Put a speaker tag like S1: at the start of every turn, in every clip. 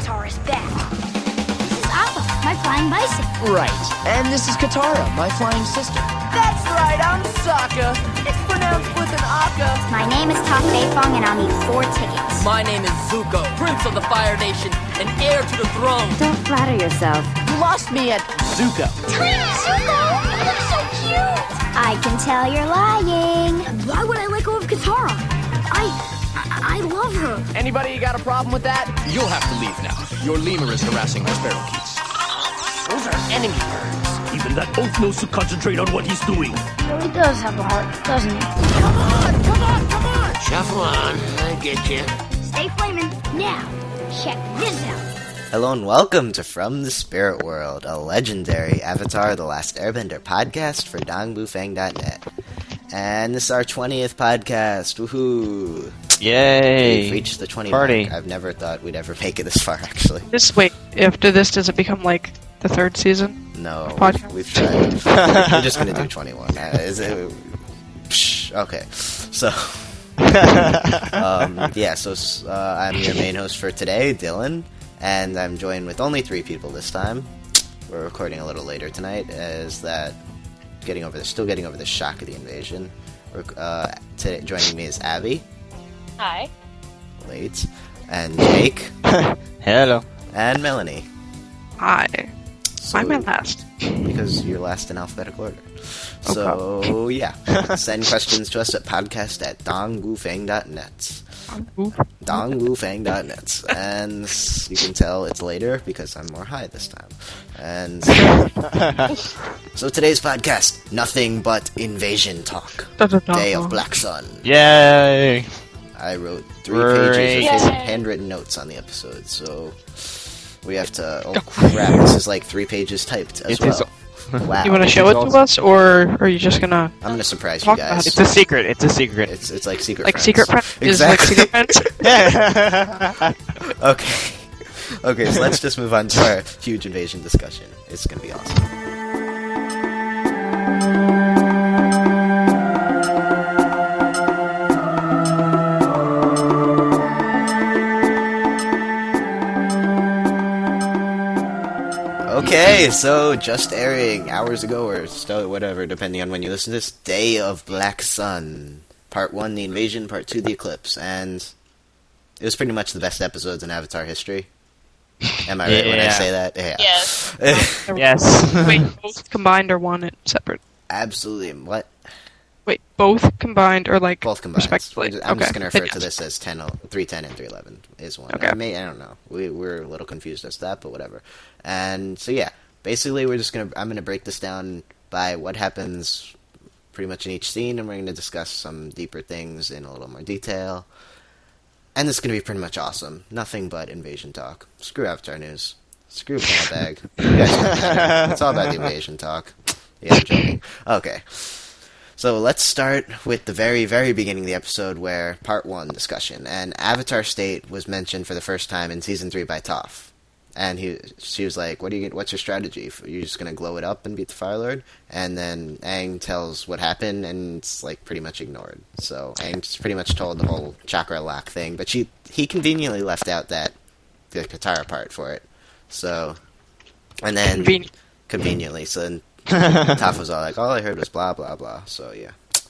S1: Avatar is back. This is Appa, my flying bison.
S2: Right. And this is Katara, my flying sister.
S3: That's right, I'm Sokka. It's pronounced with an aka.
S1: My name is Toph Beifong, and I'll need 4 tickets.
S3: My name is Zuko, Prince of the Fire Nation, and heir to the throne.
S4: Don't flatter yourself.
S3: You lost me at Zuko.
S1: Tiny Zuko! You're so cute! I can tell you're lying. Why would I let go of Katara? I love her.
S3: Anybody got a problem with that?
S5: You'll have to leave now. Your lemur is harassing our sparrow geese.
S3: Those are enemy birds.
S6: Even that oaf knows to concentrate on what he's doing.
S1: Really does have a heart, doesn't he?
S3: Come on!
S2: Shuffle on, I get you.
S1: Stay flaming. Now, check this out.
S7: Hello and welcome to From the Spirit World, a legendary Avatar The Last Airbender podcast for dongbufang.net. And this is our 20th podcast, woohoo!
S8: Yay!
S7: We've reached the 20
S8: Party.
S7: mark. I've never thought we'd ever make it this far, actually.
S9: After this, does it become like the 3rd season?
S7: No,
S9: Podcast?
S7: we've tried. We're just gonna do 21. Okay, so... I'm your main host for today, Dylan, and I'm joined with only 3 people this time. We're recording a little later tonight, as that still getting over the shock of the invasion. Today, joining me is Abby.
S10: Hi.
S7: Late. And Jake.
S8: Hello.
S7: And Melanie.
S9: Hi.
S7: So,
S9: I'm in last.
S7: Because you're last in alphabetical order. So, yeah. Send questions to us at podcast@dongbufang.net. dongbufang.net. And you can tell it's later because I'm more high this time. And so today's podcast, nothing but invasion talk. Day of Black Sun.
S8: Yay!
S7: I wrote 3 pages of handwritten notes on the episode, so we have to... Oh, crap, this is like 3 pages typed as well. Wow.
S9: You want to show it to us, or are you just gonna?
S7: I'm gonna surprise you
S9: talk
S7: guys.
S9: about it?
S8: It's a secret. It's a secret.
S7: It's like Secret
S9: Like
S7: Friends.
S9: Secret Friends?
S7: Exactly.
S9: Is like Secret Friends?
S7: Okay, so let's just move on to our huge invasion discussion. It's gonna be awesome. Okay, so just airing hours ago or still whatever, depending on when you listen to this, Day of Black Sun. Part 1, the invasion, Part 2, the eclipse, and it was pretty much the best episodes in Avatar history. Am I right when I say that? Yeah.
S10: Yes.
S8: Yes.
S9: Wait, both combined or one separate?
S7: Absolutely. What?
S9: Wait, both combined or like
S7: Both combined.
S9: respectively?
S7: I'm just going to refer
S9: Yes.
S7: to this as 310 and 311 is one.
S9: Okay.
S7: I don't know. We're a little confused as to that, but whatever. And so yeah, basically I'm going to break this down by what happens pretty much in each scene, and we're going to discuss some deeper things in a little more detail. And this is going to be pretty much awesome. Nothing but invasion talk. Screw Avatar news. Screw Mailbag. You guys don't matter. It's all about the invasion talk. Yeah, I'm joking. Okay. So let's start with the very, very beginning of the episode where Part 1 discussion. And Avatar State was mentioned for the first time in Season 3 by Toph. And she was like, what's your strategy? Are you just going to glow it up and beat the Fire Lord? And then Aang tells what happened, and it's like pretty much ignored. So Aang just pretty much told the whole chakra lock thing, but he conveniently left out the Katara part for it. So, and then... Conveniently. So then Toph was all like, all I heard was blah, blah, blah. So, yeah.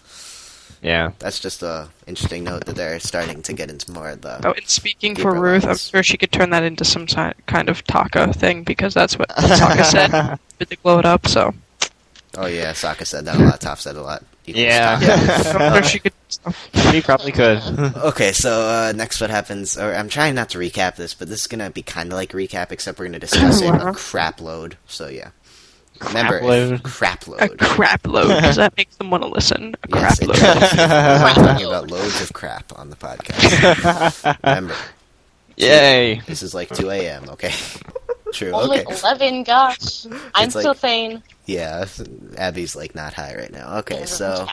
S8: Yeah.
S7: That's just a interesting note that they're starting to get into more of the...
S9: Oh, and speaking for Ruth, I'm
S7: lines.
S9: sure she could turn that into some kind of Taka thing, because that's what Taka said. But to glow it up, so...
S7: Oh yeah, Sokka said that a lot, Toph said a lot.
S8: Yeah.
S9: I'm sure she could...
S8: She probably could.
S7: Okay, so next what happens... Or I'm trying not to recap this, but this is going to be kind of like a recap, except we're going to discuss it a crap load. So yeah. Remember, crap load.
S9: A crap load, because that makes them want to listen. A
S7: Yes,
S9: crap
S7: it
S9: load.
S7: does. We're talking about loads of crap on the podcast. Remember.
S8: Yay.
S7: This is like 2 a.m., okay? True,
S10: Only
S7: okay.
S10: 11, gosh. I'm
S7: It's like-
S10: still sane.
S7: Yeah, Abby's like not high right now. Okay, so...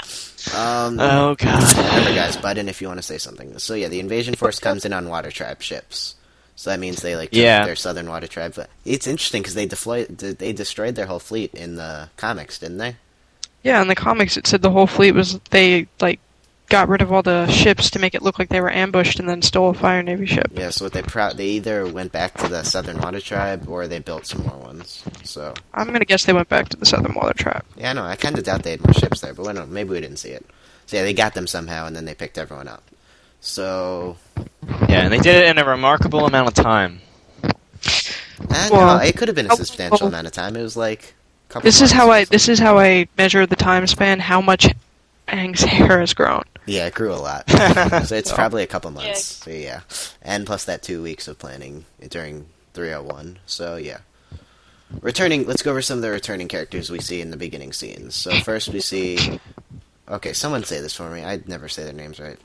S8: Oh, God.
S7: Remember, guys, button if you want to say something. So yeah, the invasion force comes in on Water Tribe ships. So that means they took their southern Water Tribe. But it's interesting because they destroyed their whole fleet in the comics, didn't they?
S9: Yeah, in the comics it said the whole fleet was... They, got rid of all the ships to make it look like they were ambushed and then stole a Fire Navy ship.
S7: Yeah, so what they either went back to the Southern Water Tribe or they built some more ones. So
S9: I'm gonna guess they went back to the Southern Water Tribe.
S7: yeah, no, I kind of doubt they had more ships there, but maybe we didn't see it. So yeah, they got them somehow, and then they picked everyone up. So
S8: Yeah, and they did it in a remarkable amount of time.
S7: no, it could have been a substantial amount of time. It was like a couple.
S9: This is how
S7: months.
S9: I measure the time span. How much Aang's hair has grown.
S7: Yeah, it grew a lot. So it's probably a couple months. So yeah, and plus that 2 weeks of planning during 301. So yeah. Let's go over some of the returning characters we see in the beginning scenes. So first we see... Okay, someone say this for me. I'd never say their names right.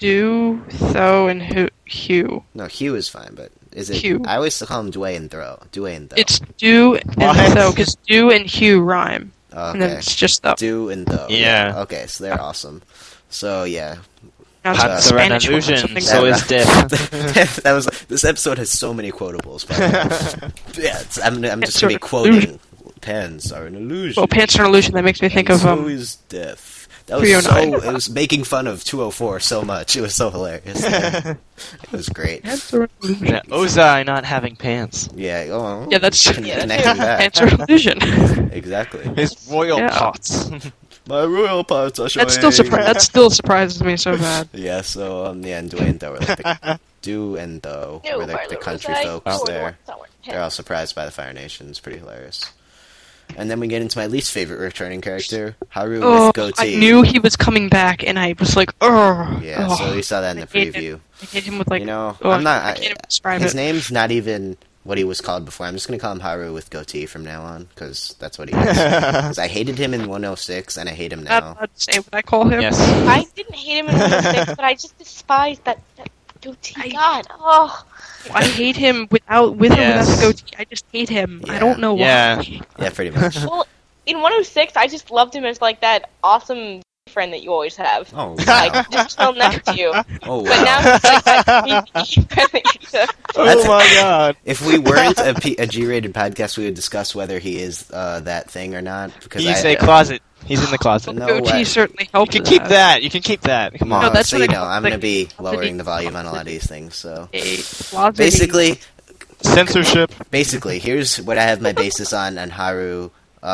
S9: Do, Tho, and Hugh.
S7: No, Hugh is fine, but is it...
S9: Hugh.
S7: I always call him Dway and Tho.
S9: It's Do and Tho, because Do and Hugh rhyme.
S7: Okay.
S9: And then it's just Tho.
S7: Do and Tho.
S8: Yeah.
S7: Okay, so they're awesome. So, yeah.
S9: Now it's
S8: That's an
S9: Spanish one or
S8: illusion,
S9: something.
S8: so is Diff.
S7: This episode has so many quotables. But, yeah, I'm just
S9: Pants
S7: going to be
S9: are
S7: quoting...
S9: illusion.
S7: Pants are an illusion.
S9: Well, Pants are an illusion. That makes me think of
S7: So is Death. That was
S9: 309.
S7: it was making fun of 204 so much. It was so hilarious. It was great.
S9: Pants are an illusion.
S8: Yeah, Ozai not having pants.
S7: Yeah,
S9: Yeah, that's
S7: connecting that.
S9: Pants are an illusion.
S7: Exactly.
S8: His royal
S9: Yeah.
S8: pots.
S7: My royal parts are showing.
S9: That still surprises me so bad.
S7: Yeah, so yeah, and Dwayne and Tho were like the Do and Tho were like the country folks there. They're all surprised by the Fire Nation. It's pretty hilarious. And then we get into my least favorite returning character, Haru with goatee.
S9: I knew he was coming back, and I was like, "Ugh."
S7: Yeah, so we saw that in the preview.
S9: I hate him with like.
S7: You know,
S9: ugh,
S7: I'm not.
S9: I can't even describe
S7: his
S9: it.
S7: name's not even what he was called before. I'm just gonna call him Haru with goatee from now on because that's what he is. 'Cause I hated him in 106, and I hate him
S9: I'm not
S7: now.
S9: allowed to say what I call him.
S8: Yes.
S10: I didn't hate him in 106, but I just despised that goatee. God, oh.
S9: I hate him with or without
S8: Yes.
S9: the goatee. I just hate him. I
S7: Yeah.
S9: don't know why.
S8: Yeah.
S7: Yeah, pretty much.
S10: Well, in 106, I just loved him as like that awesome friend that you always have.
S7: Oh wow!
S10: Like, just chill next to you.
S7: Oh
S10: But now
S7: wow!
S10: he's like that creepy friend that you have.
S8: Oh my god.
S7: If we weren't a G-rated podcast, we would discuss whether he is that thing or not. Because
S8: He's a closet. He's in the closet.
S7: No
S9: goatee
S7: way.
S9: certainly
S8: You
S9: helped.
S8: can
S9: with
S8: keep that. You can keep that. Come on.
S9: No, that's
S7: so
S9: what
S7: you
S9: I
S7: know,
S9: call
S7: I'm
S9: the-
S7: going to be
S9: the-
S7: lowering the volume on a lot of these things. So
S9: Basically,
S8: Censorship.
S7: basically, here's what I have my basis on Haru.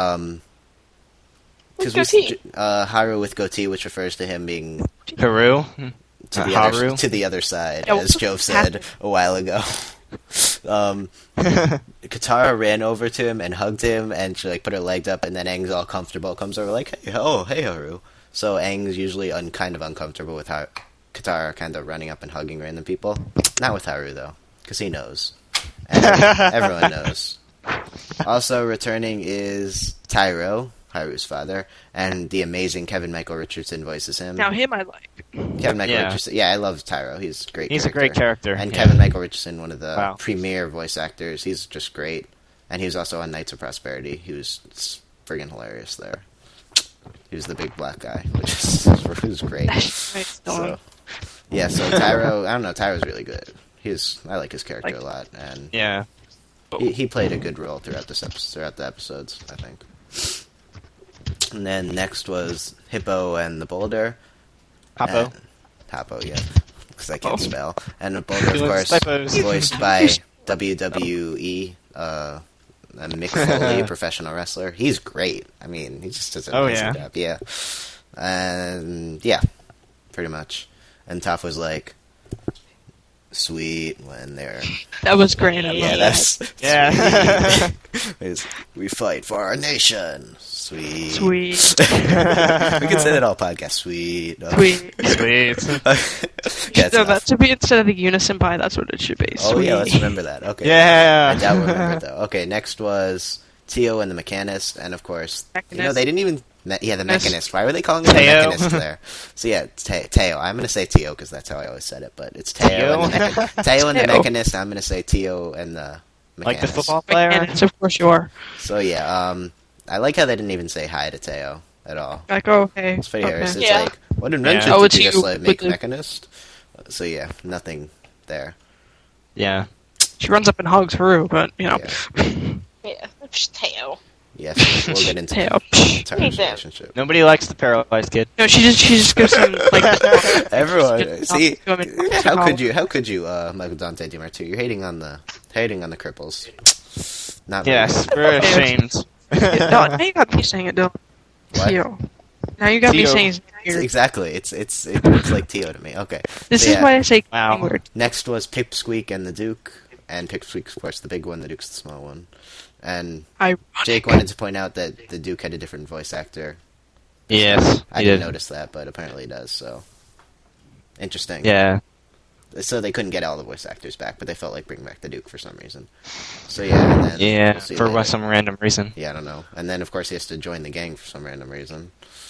S10: With goatee.
S7: Haru with goatee, which refers to him being
S8: Haru.
S7: to the other side,
S9: Yeah,
S7: as Joe said a while ago. Katara ran over to him and hugged him, and she like put her leg up, and then Aang's all comfortable, comes over like, hey Haru. So Aang's usually kind of uncomfortable with Katara kind of running up and hugging random people. Not with Haru though, because he knows. And everyone knows. Also returning is Tyro, Haru's father, and the amazing Kevin Michael Richardson voices him.
S9: now him I like.
S7: Kevin Michael
S8: Yeah.
S7: Richardson. Yeah, I love Tyro. He's a great.
S8: He's a great character.
S7: And
S8: yeah.
S7: Kevin Michael Richardson, one of the
S8: Wow.
S7: premier voice actors. He's just great. And he was also on Knights of Prosperity. He was friggin' hilarious there. He was the big black guy, which was great. So, yeah, so Tyro, I don't know, Tyro's really good. I like his character a lot, and
S8: Yeah.
S7: he played a good role throughout the episodes, I think. And then next was Hippo and the Boulder.
S8: Hoppo.
S7: Hoppo, yeah, because I can't spell. And the Boulder, of
S8: Feelings,
S7: course,
S8: typos.
S7: voiced by WWE, Mick Foley, professional wrestler. He's great. I mean, he just does an amazing job. Yeah. And, yeah, pretty much. And Toph was like, sweet when they're...
S9: That was great. I love
S7: Yeah,
S9: that.
S8: Yeah.
S7: we fight for our nation. Sweet.
S9: Sweet.
S7: We can say that all podcast. Sweet.
S9: Sweet.
S8: Sweet.
S7: Yeah,
S9: No, that should be instead of the unison pie. That's what it should be.
S7: oh,
S9: Sweet.
S7: yeah, let's remember that. Okay.
S8: Yeah.
S7: I doubt we'll remember it, though. Okay, next was Tio and the Mechanist, and of course,
S9: Mechanist.
S7: they didn't even... Yeah, the
S9: Mechanist.
S7: Mechanist. Why were they calling him the
S8: Teo.
S7: Mechanist there? So yeah, it's Teo. I'm going to say Tio because that's how I always said it, but it's Teo and the, Teo and the
S9: Teo.
S7: Mechanist. I'm going to say Tio and the Mechanist.
S8: Like the football player.
S9: Mechanics, of course you are.
S7: So yeah, I like how they didn't even say hi to Teo at all.
S9: Like, oh, hey.
S7: It's pretty hilarious.
S9: Okay.
S7: It's
S10: Yeah.
S7: like, what invention
S8: Yeah.
S9: Oh,
S7: did
S9: it's
S7: you just
S9: you
S7: like
S9: with
S7: make
S9: the-
S7: Mechanist? So yeah, nothing there.
S8: Yeah.
S9: She runs up and hugs Haru, but, you know.
S7: Yeah.
S10: Yeah, it's Teo.
S7: Yes, we'll get into
S9: Yeah.
S7: Katara's
S10: Hate them.
S7: relationship.
S8: Nobody likes the paralyzed kid.
S9: No, she just gives him like.
S7: Everyone, see,
S9: to him and-
S7: how could you, Michael Dante DiMartino? You're hating on the cripples. Not very
S8: Yes,
S7: good.
S8: we're ashamed.
S9: No, now you got me saying it, Dylan.
S7: What?
S9: Tio. Now you got me
S8: Tio.
S9: saying his name weird.
S7: Exactly. It looks like Tio to me. Okay.
S9: This
S7: So,
S9: is
S7: yeah.
S9: why I say
S8: Wow.
S9: word.
S7: Next was Pipsqueak and the Duke, and Pipsqueak's of course the big one, the Duke's the small one. And Jake wanted to point out that the Duke had a different voice actor.
S8: Yes,
S7: I
S8: he
S7: didn't
S8: did.
S7: notice that, but apparently he does. So interesting.
S8: Yeah.
S7: So they couldn't get all the voice actors back, but they felt like bringing back the Duke for some reason. So yeah, and then
S8: Yeah,
S7: we'll see
S8: for
S7: later.
S8: some random reason.
S7: Yeah, I don't know. And then of course he has to join the gang for some random reason.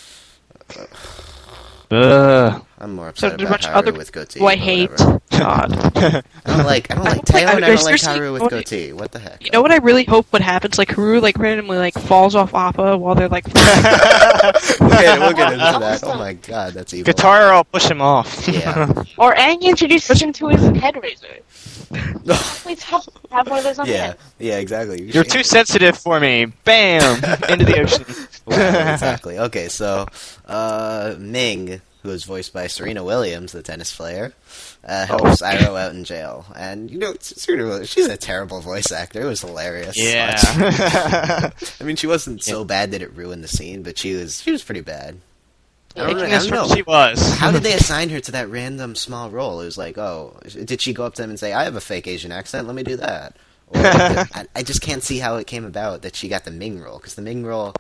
S8: Ugh.
S7: I'm more
S9: So
S7: upset
S9: there's a
S7: about
S9: bunch of
S7: Haru
S9: other
S7: with goatee.
S9: who I
S7: but
S9: hate.
S7: whatever.
S9: God.
S7: I don't like
S9: hope
S7: Teo, and I don't like
S9: seriously,
S7: Haru with
S9: what-
S7: goatee. What the heck?
S9: You know what I really hope what happens? Like Haru like randomly like falls off Appa while they're like.
S7: we'll get into that. Oh my god, that's evil.
S8: Katara will push him off.
S7: Yeah.
S10: Or Aang introduces him to his head razor. Please have one of those on
S7: Yeah,
S10: hand.
S7: yeah, exactly.
S8: You're too sensitive for me. Bam! Into the ocean.
S7: Wow, exactly. Okay, so Ming, who is voiced by Serena Williams, the tennis player, helps Iroh out in jail. And you know, Serena Williams, she's a terrible voice actor. It was hilarious.
S8: Yeah.
S7: I mean, she wasn't so bad that it ruined the scene, but she was pretty bad. I don't
S9: Making us
S7: know.
S8: She was.
S7: How did they assign her to that random small role? It was like, oh, did she go up to them and say, I have a fake Asian accent, let me do that? Or, I just can't see how it came about that she got the Ming role, because the Ming role,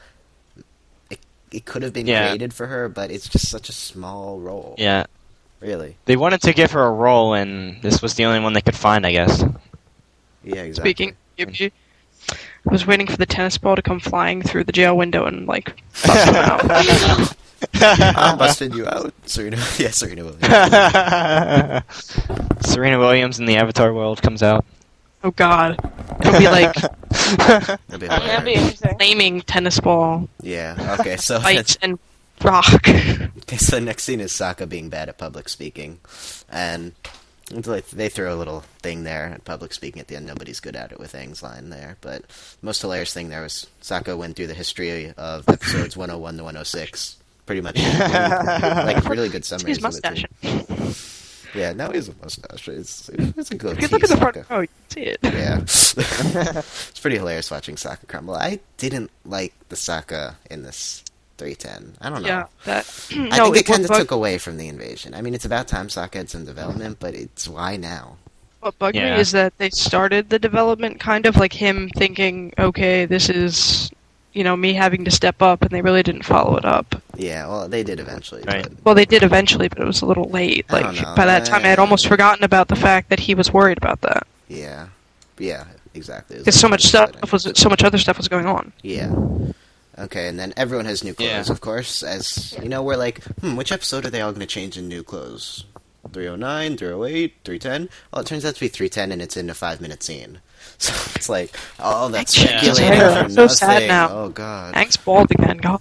S7: it could have been
S8: Yeah.
S7: created for her, but it's just such a small role.
S8: Yeah.
S7: Really.
S8: They wanted to give her a role, and this was the only one they could find, I guess.
S7: Yeah, exactly.
S9: Speaking, I was waiting for the tennis ball to come flying through the jail window and like bust him out.
S7: I busted you out, Serena. Yeah, Serena Williams.
S8: Serena Williams in the Avatar world comes out.
S9: Oh God, it'll be like
S7: That'd be
S10: That'd be
S7: hilarious.
S10: interesting.
S9: flaming tennis ball
S7: Yeah, okay, so
S9: fights and rock.
S7: okay, so the next scene is Sokka being bad at public speaking, and it's like they throw a little thing there at public speaking at the end. Nobody's good at it with Aang's line there, but the most hilarious thing there was Sokka went through the history of episodes 101 to 106. Pretty much, like really good summaries.
S9: His mustache.
S7: Yeah, now he has a mustache. It's a good.
S9: If you look at the front row, you can see it.
S7: Yeah, it's pretty hilarious watching Sokka crumble. I didn't like the Sokka in this 310. I don't know.
S9: Yeah, that.
S7: I think it kind of took away from the invasion. I mean, it's about time Sokka had some development, but it's why now?
S9: What bugged
S8: Yeah.
S9: me is that they started the development kind of like him thinking, okay, this is, me having to step up, and they really didn't follow it up.
S7: Yeah, well, they did eventually.
S8: Right.
S7: But
S9: Well, they did eventually, but it was a little late.
S7: I
S9: Like
S7: don't know.
S9: by that time, I had almost forgotten about the fact that he was worried about that
S7: yeah, exactly. It was
S9: because so
S7: like
S9: much
S7: upsetting.
S9: so much other stuff was going on.
S7: Yeah. Okay, and then everyone has new clothes,
S8: Yeah.
S7: of course. As you know, we're like, which episode are they all going to change in new clothes? 309, 308, 310? Well, it turns out to be 310, and it's in a 5-minute scene. So it's like, all that
S8: Yeah.
S7: speculating
S9: Yeah.
S7: for
S9: So sad
S7: nothing.
S9: now.
S7: Oh, God.
S9: Hank's bald again. God.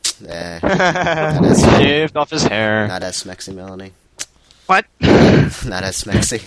S8: Shaved off his hair.
S7: Not as smexy, Melanie.
S9: What?
S7: Not as smexy.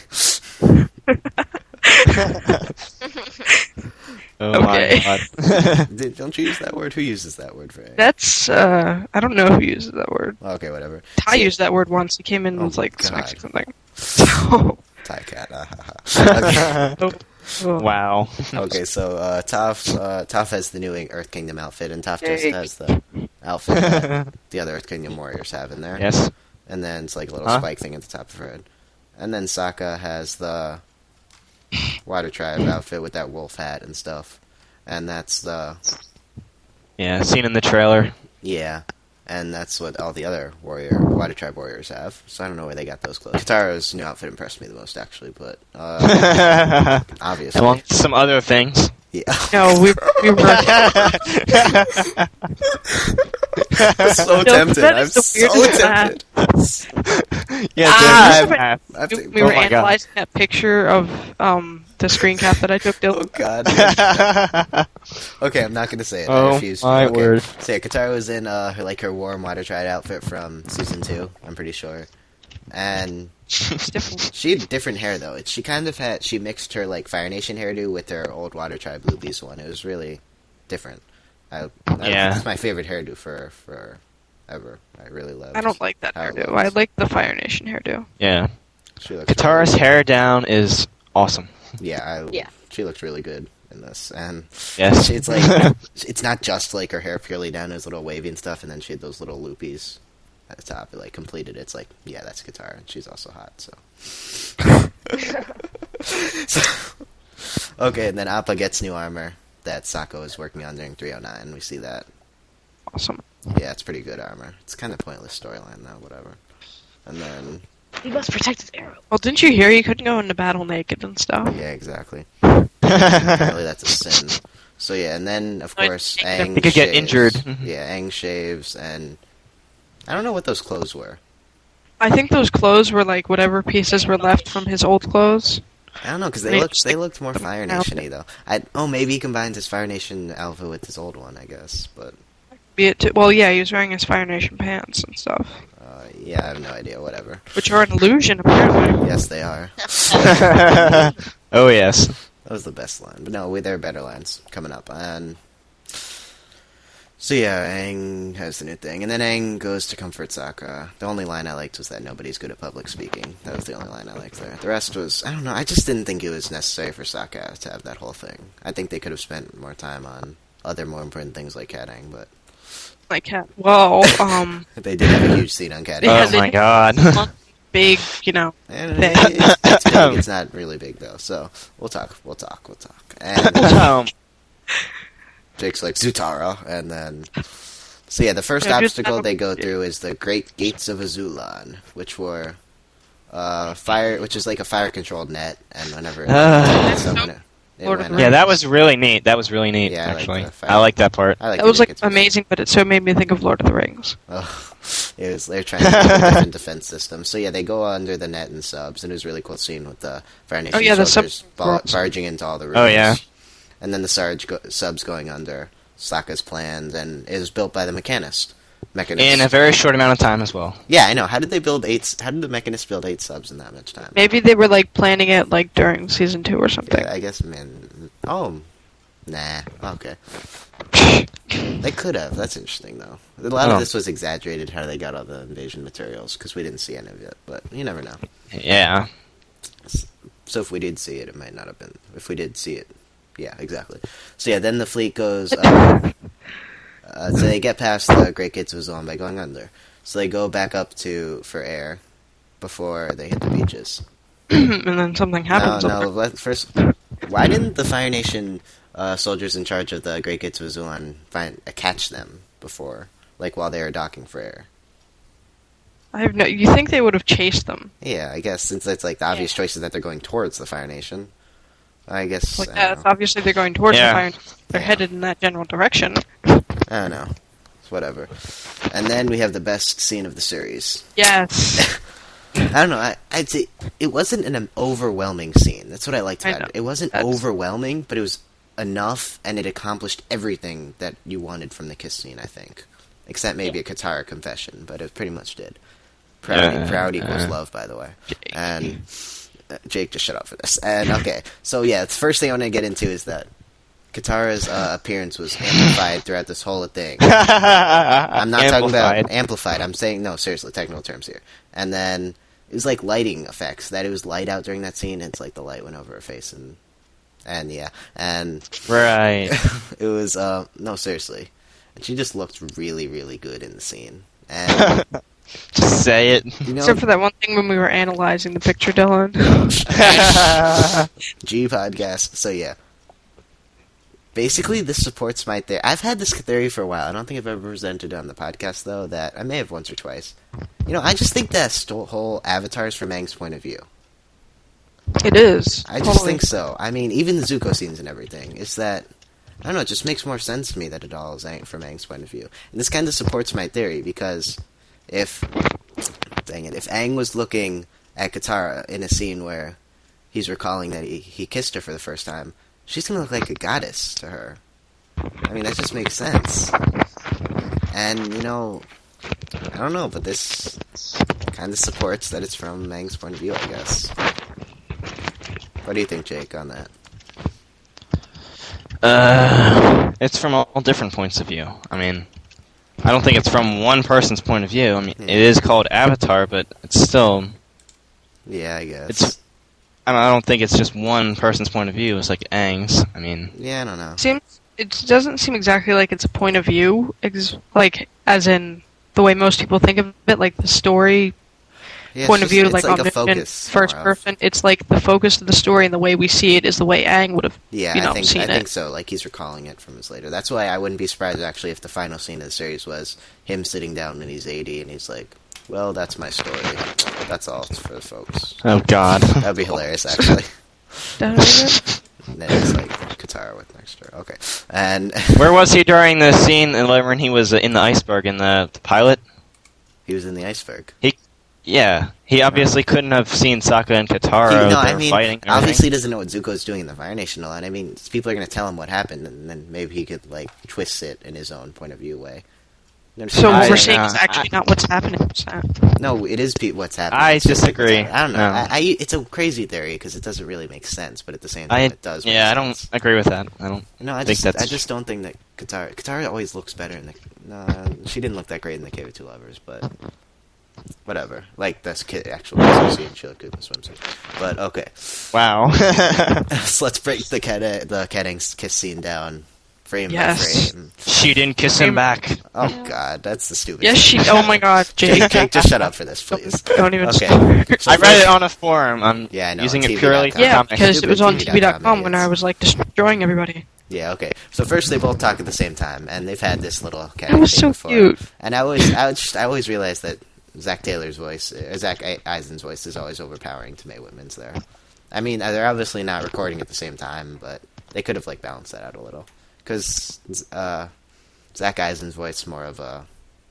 S8: Oh
S9: Okay.
S8: my god.
S7: Don't you use that word? Who uses that word for it?
S9: That's I don't know who uses that word.
S7: Okay, whatever.
S9: Ty used that word once. He came in and
S7: Oh
S9: was like
S7: God.
S9: smacking something. So,
S7: Tie cat. Okay.
S8: Wow.
S7: Okay, so Toph has the new Earth Kingdom outfit, and Toph just
S9: Yay.
S7: has the outfit that the other Earth Kingdom warriors have in there.
S8: Yes.
S7: And then it's like a little
S8: Huh?
S7: spike thing at the top of her head. And then Sokka has the Water Tribe outfit with that wolf hat and stuff. And that's the...
S8: Yeah, seen in the trailer.
S7: Yeah. And that's what all the other Water Tribe warriors have. So I don't know where they got those clothes. Kataro's new outfit impressed me the most, actually, but... obviously.
S8: Among some other things.
S7: Yeah.
S9: no, we were.
S7: I'm so
S9: No,
S7: tempted.
S9: that
S7: I'm
S9: is the
S7: so
S9: weirdest
S7: tempted.
S8: Yeah,
S7: Ah,
S8: dude,
S7: I have to-
S9: We were
S8: Oh my God.
S9: analyzing that picture of the screen cap that I took.
S7: Oh
S9: Dylan.
S7: God. Okay, I'm not going to say it. I
S8: Oh,
S7: refuse to.
S8: my
S7: Okay.
S8: word.
S7: So yeah, Katara was in her warm Water Tribe outfit from season 2. I'm pretty sure, and
S9: It's different.
S7: she had different hair though. She mixed her like Fire Nation hairdo with her old Water Tribe Blue Beast one. It was really different. It's my favorite hairdo for ever. I really love.
S9: I don't like that hairdo. I like the Fire Nation hairdo.
S8: Yeah.
S7: Katara's
S8: really hair down is awesome.
S7: Yeah, she looks really good in this, and
S8: yes,
S7: it's like it's not just like her hair purely down, as little wavy and stuff, and then she had those little loopies at the top. It like completed it. It's like, yeah, that's Katara, and she's also hot. So, okay, and then Appa gets new armor that Sokka is working on during 309. We see that.
S9: Awesome.
S7: Yeah, it's pretty good armor. It's kind of pointless storyline though. Whatever. And then
S10: he must protect his arrow.
S9: Well, didn't you hear he couldn't go into battle naked and stuff?
S7: Yeah, exactly. Apparently that's a sin. So yeah, and then of course Aang
S8: he could get injured.
S7: Yeah, Aang shaves, and I don't know what those clothes were.
S9: I think those clothes were like whatever pieces were left from his old clothes.
S7: I don't know, because they looked more Fire Nation-y though. Maybe he combines his Fire Nation outfit with his old one, I guess, but.
S9: Well, yeah, he was wearing his Fire Nation pants and stuff.
S7: Yeah, I have no idea. Whatever.
S9: Which are an illusion, apparently.
S7: Yes, they are.
S8: Oh yes.
S7: That was the best line, but no, there are better lines coming up, and. So yeah, Aang has the new thing, and then Aang goes to comfort Sokka. The only line I liked was that nobody's good at public speaking. That was the only line I liked there. The rest was, I don't know, I just didn't think it was necessary for Sokka to have that whole thing. I think they could have spent more time on other more important things like Cat Aang, but...
S9: Like Cat... Well,
S7: They did have a huge scene on Cat
S8: Aang. Oh my god.
S9: Big, thing.
S7: It's big, it's not really big though, so we'll talk. And... Jake's like, Zutara, and then... So yeah, the first obstacle they go through is the Great Gates of Azulan, which were which is like a fire-controlled net, and whenever
S8: yeah, that was really neat. Yeah, actually. I like that part.
S9: That was like amazing, but it so made me think of Lord of the Rings.
S7: Oh, they're trying to build a different defense system. So yeah, they go under the net and subs, and it was a really cool scene with the Fire Nation soldiers barging into all the rooms.
S8: Oh yeah.
S7: And then the subs going under Sokka's plans, and it was built by the Mechanist.
S8: In a very short amount of time as well.
S7: Yeah, I know. How did the Mechanist build 8 subs in that much time?
S9: Maybe they were like planning it like during season 2 or something.
S7: Yeah, I guess, man. Oh, nah. Okay. They could have. That's interesting, though. A lot of this was exaggerated, how they got all the invasion materials, because we didn't see any of it, but you never know.
S8: Yeah.
S7: So if we did see it, it might not have been. If we did see it. Yeah, exactly. So yeah, then the fleet goes... so they get past the Great Gates of Azulan by going under. So they go back up for air before they hit the beaches.
S9: And then something happens.
S7: No, first... Why didn't the Fire Nation soldiers in charge of the Great Gates of Azulan catch them before, like while they were docking for air?
S9: You think they would have chased them?
S7: Yeah, I guess, since it's like the obvious choice is that they're going towards the Fire Nation. I guess...
S9: it's obviously they're going towards the Fire Nation. They're headed in that general direction.
S7: I don't know. It's whatever. And then we have the best scene of the series.
S9: Yes.
S7: I don't know. I'd say it wasn't an overwhelming scene. That's what I liked about it. It wasn't overwhelming, but it was enough, and it accomplished everything that you wanted from the kiss scene, I think. Except maybe a Katara confession, but it pretty much did. Proud equals love, by the way. And Jake, just shut up for this. And okay, so yeah, the first thing I want to get into is that Katara's appearance was amplified throughout this whole thing. I'm not talking about amplified. I'm saying, no, seriously, technical terms here. And then it was like lighting effects. That it was light out during that scene, and it's like the light went over her face, and yeah, and
S8: right.
S7: It was no, seriously, and she just looked really, really good in the scene. And
S8: just say it.
S9: Except for that one thing when we were analyzing the picture, Dylan.
S7: G podcast. So yeah. Basically, this supports my theory. I've had this theory for a while. I don't think I've ever presented it on the podcast, though, that I may have once or twice. I just think that whole Avatar is from Aang's point of view.
S9: It is.
S7: I just think so. I mean, even the Zuko scenes and everything. It's that, I don't know, it just makes more sense to me that it all is from Aang's point of view. And this kind of supports my theory, because if Aang was looking at Katara in a scene where he's recalling that he kissed her for the first time, she's going to look like a goddess to her. I mean, that just makes sense. And, I don't know, but this kind of supports that it's from Aang's point of view, I guess. What do you think, Jake, on that?
S8: It's from all different points of view. I mean, I don't think it's from one person's point of view. I mean, it is called Avatar, but it's still...
S7: Yeah, I guess.
S8: I don't think it's just one person's point of view. It's like Aang's. I mean...
S7: Yeah, I don't know.
S9: It doesn't seem exactly like it's a point of view, like, as in the way most people think of it, like the story point of view,
S7: it's
S9: like
S7: a
S9: omniscient
S7: focus
S9: first
S7: more of.
S9: person. It's like the focus of the story and the way we see it is the way Aang would have,
S7: Yeah,
S9: seen
S7: I
S9: it.
S7: think so. Like, he's recalling it from his later. That's why I wouldn't be surprised, actually, if the final scene of the series was him sitting down when he's 80, and he's like, well, that's my story. That's all for the folks.
S8: Oh, God.
S7: That'd be hilarious, actually.
S9: That was it?
S7: And then it's like Katara with next door. Okay. And
S8: Where was he during the scene when he was in the iceberg in the pilot?
S7: he was in the iceberg.
S8: He obviously couldn't have seen Sokka and Katara fighting.
S7: Obviously he doesn't know what Zuko's doing in the Fire Nation a lot. I mean, people are going to tell him what happened, and then maybe he could, like, twist it in his own point of view way.
S9: So what we're saying is actually not what's happening.
S7: No, it is what's happening.
S8: I disagree.
S7: I don't know.
S8: No.
S7: It's a crazy theory because it doesn't really make sense, but at the same time, it does.
S8: Yeah, I
S7: make
S8: don't
S7: sense.
S8: agree with that. I
S7: just don't think that Katara always looks better in the. She didn't look that great in the Cave of Two Lovers, but whatever. Like that's actual scene. She looked good in the swimsuit. But okay.
S8: Wow.
S7: So let's break the Kettings kiss scene down. Frame by frame.
S8: She didn't kiss him back.
S7: Oh God, that's the stupid.
S9: Yes, she. Oh my God, Jake.
S7: Jake, just shut up for this, please.
S9: Don't even.
S7: Okay.
S9: Start.
S8: I read it on a forum. I'm
S7: I know,
S8: using
S7: on
S8: it purely.
S7: TV.com.
S9: Yeah, because it was on
S7: TV.com
S9: TV.com when I was like destroying everybody.
S7: Yeah, okay. So first they both talk at the same time, and they've had this little
S9: That was so
S7: before.
S9: cute.
S7: And I always realized that Zach Taylor's voice, Zach Eisen's voice, is always overpowering to Mae Whitman's there. I mean, they're obviously not recording at the same time, but they could have like balanced that out a little. Because Zach Eisen's voice is more of a...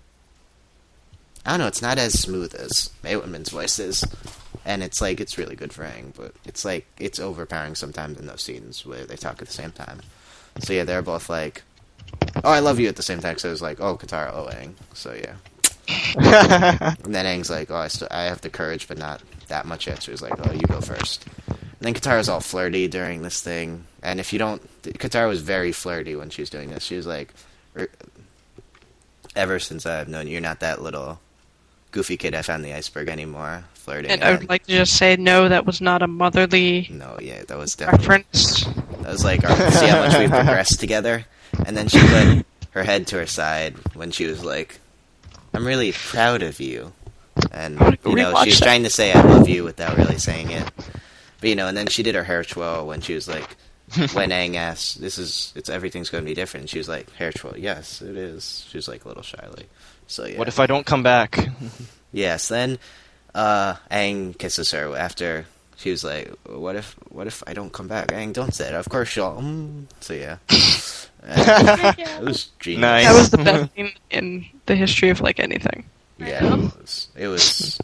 S7: I don't know, it's not as smooth as Mae Whitman's voice is. And it's like, it's really good for Aang, but it's like, it's overpowering sometimes in those scenes where they talk at the same time. So yeah, they're both like, oh, I love you at the same time, so it was like, oh, Katara, oh, Aang. So yeah. And then Aang's like, oh, I have the courage, but not that much yet. So he's like, oh, you go first. And then Katara's all flirty during this thing. And if you don't... Katara was very flirty when she was doing this. She was like, ever since I've known you, you're not that little goofy kid I found the iceberg anymore. Flirting.
S9: And I would like to just say, no, that was not a motherly
S7: No, yeah, that was definitely...
S9: reference.
S7: That was like, see how much we've progressed together? And then she put her head to her side when she was like, I'm really proud of you. And, you know, she was trying to say I love you without really saying it. But, you know, and then she did her hair twirl when she was like, when Aang asked, everything's going to be different. And she was like, hair twirl, yes, it is. She was like a little shyly. So, yeah.
S8: What if I don't come back?
S7: Yes, then Aang kisses her after she was like, what if I don't come back? Aang, don't say it. Of course she'll... So, yeah. It was genius.
S8: Nice.
S9: That was the best scene in the history of, like, anything.
S7: Yeah, it was...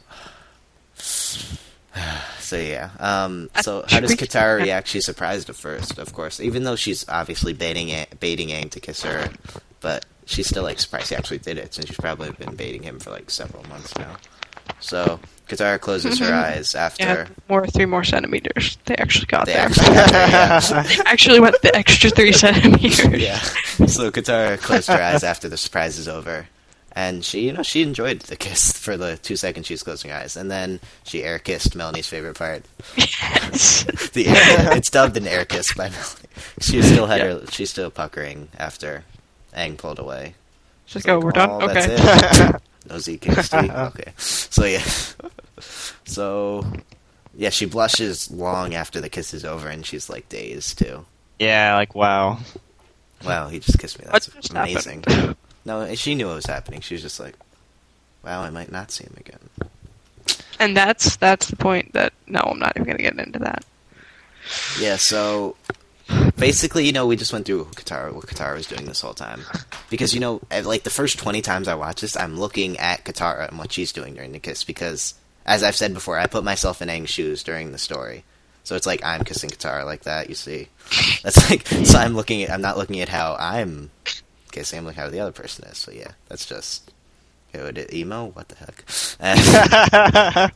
S7: So yeah. So how does Katara react? She's surprised at first, of course, even though she's obviously baiting Aang to kiss her, but she's still like surprised he actually did it, since she's probably been baiting him for like several months now. So Katara closes her eyes after
S9: 3 more centimeters. They actually got there.
S7: They
S9: actually went the extra 3 centimeters.
S7: Yeah. So Katara closed her eyes after the surprise is over. And she enjoyed the kiss for the 2 seconds she was closing her eyes, and then she air kissed Melanie's favorite part.
S9: Yes.
S7: It's dubbed an air kiss by Melanie. She's still puckering after Aang pulled away.
S9: Just go. We're done. Okay.
S7: That's it. No ZKSD. Okay. So yeah. So yeah, she blushes long after the kiss is over, and she's like dazed too.
S8: Yeah, like wow.
S7: Wow, he just kissed me. That's
S9: What just
S7: amazing.
S9: happened?
S7: No, she knew what was happening. She was just like, wow, I might not see him again.
S9: And that's the point that... No, I'm not even going to get into that.
S7: Yeah, so... Basically, we just went through what Katara was doing this whole time. Because, like, the first 20 times I watch this, I'm looking at Katara and what she's doing during the kiss. Because, as I've said before, I put myself in Aang's shoes during the story. So it's like I'm kissing Katara like that, you see. That's like... So I'm not looking at how I'm... kissing him like how the other person is. So yeah, that's just emo. What the heck?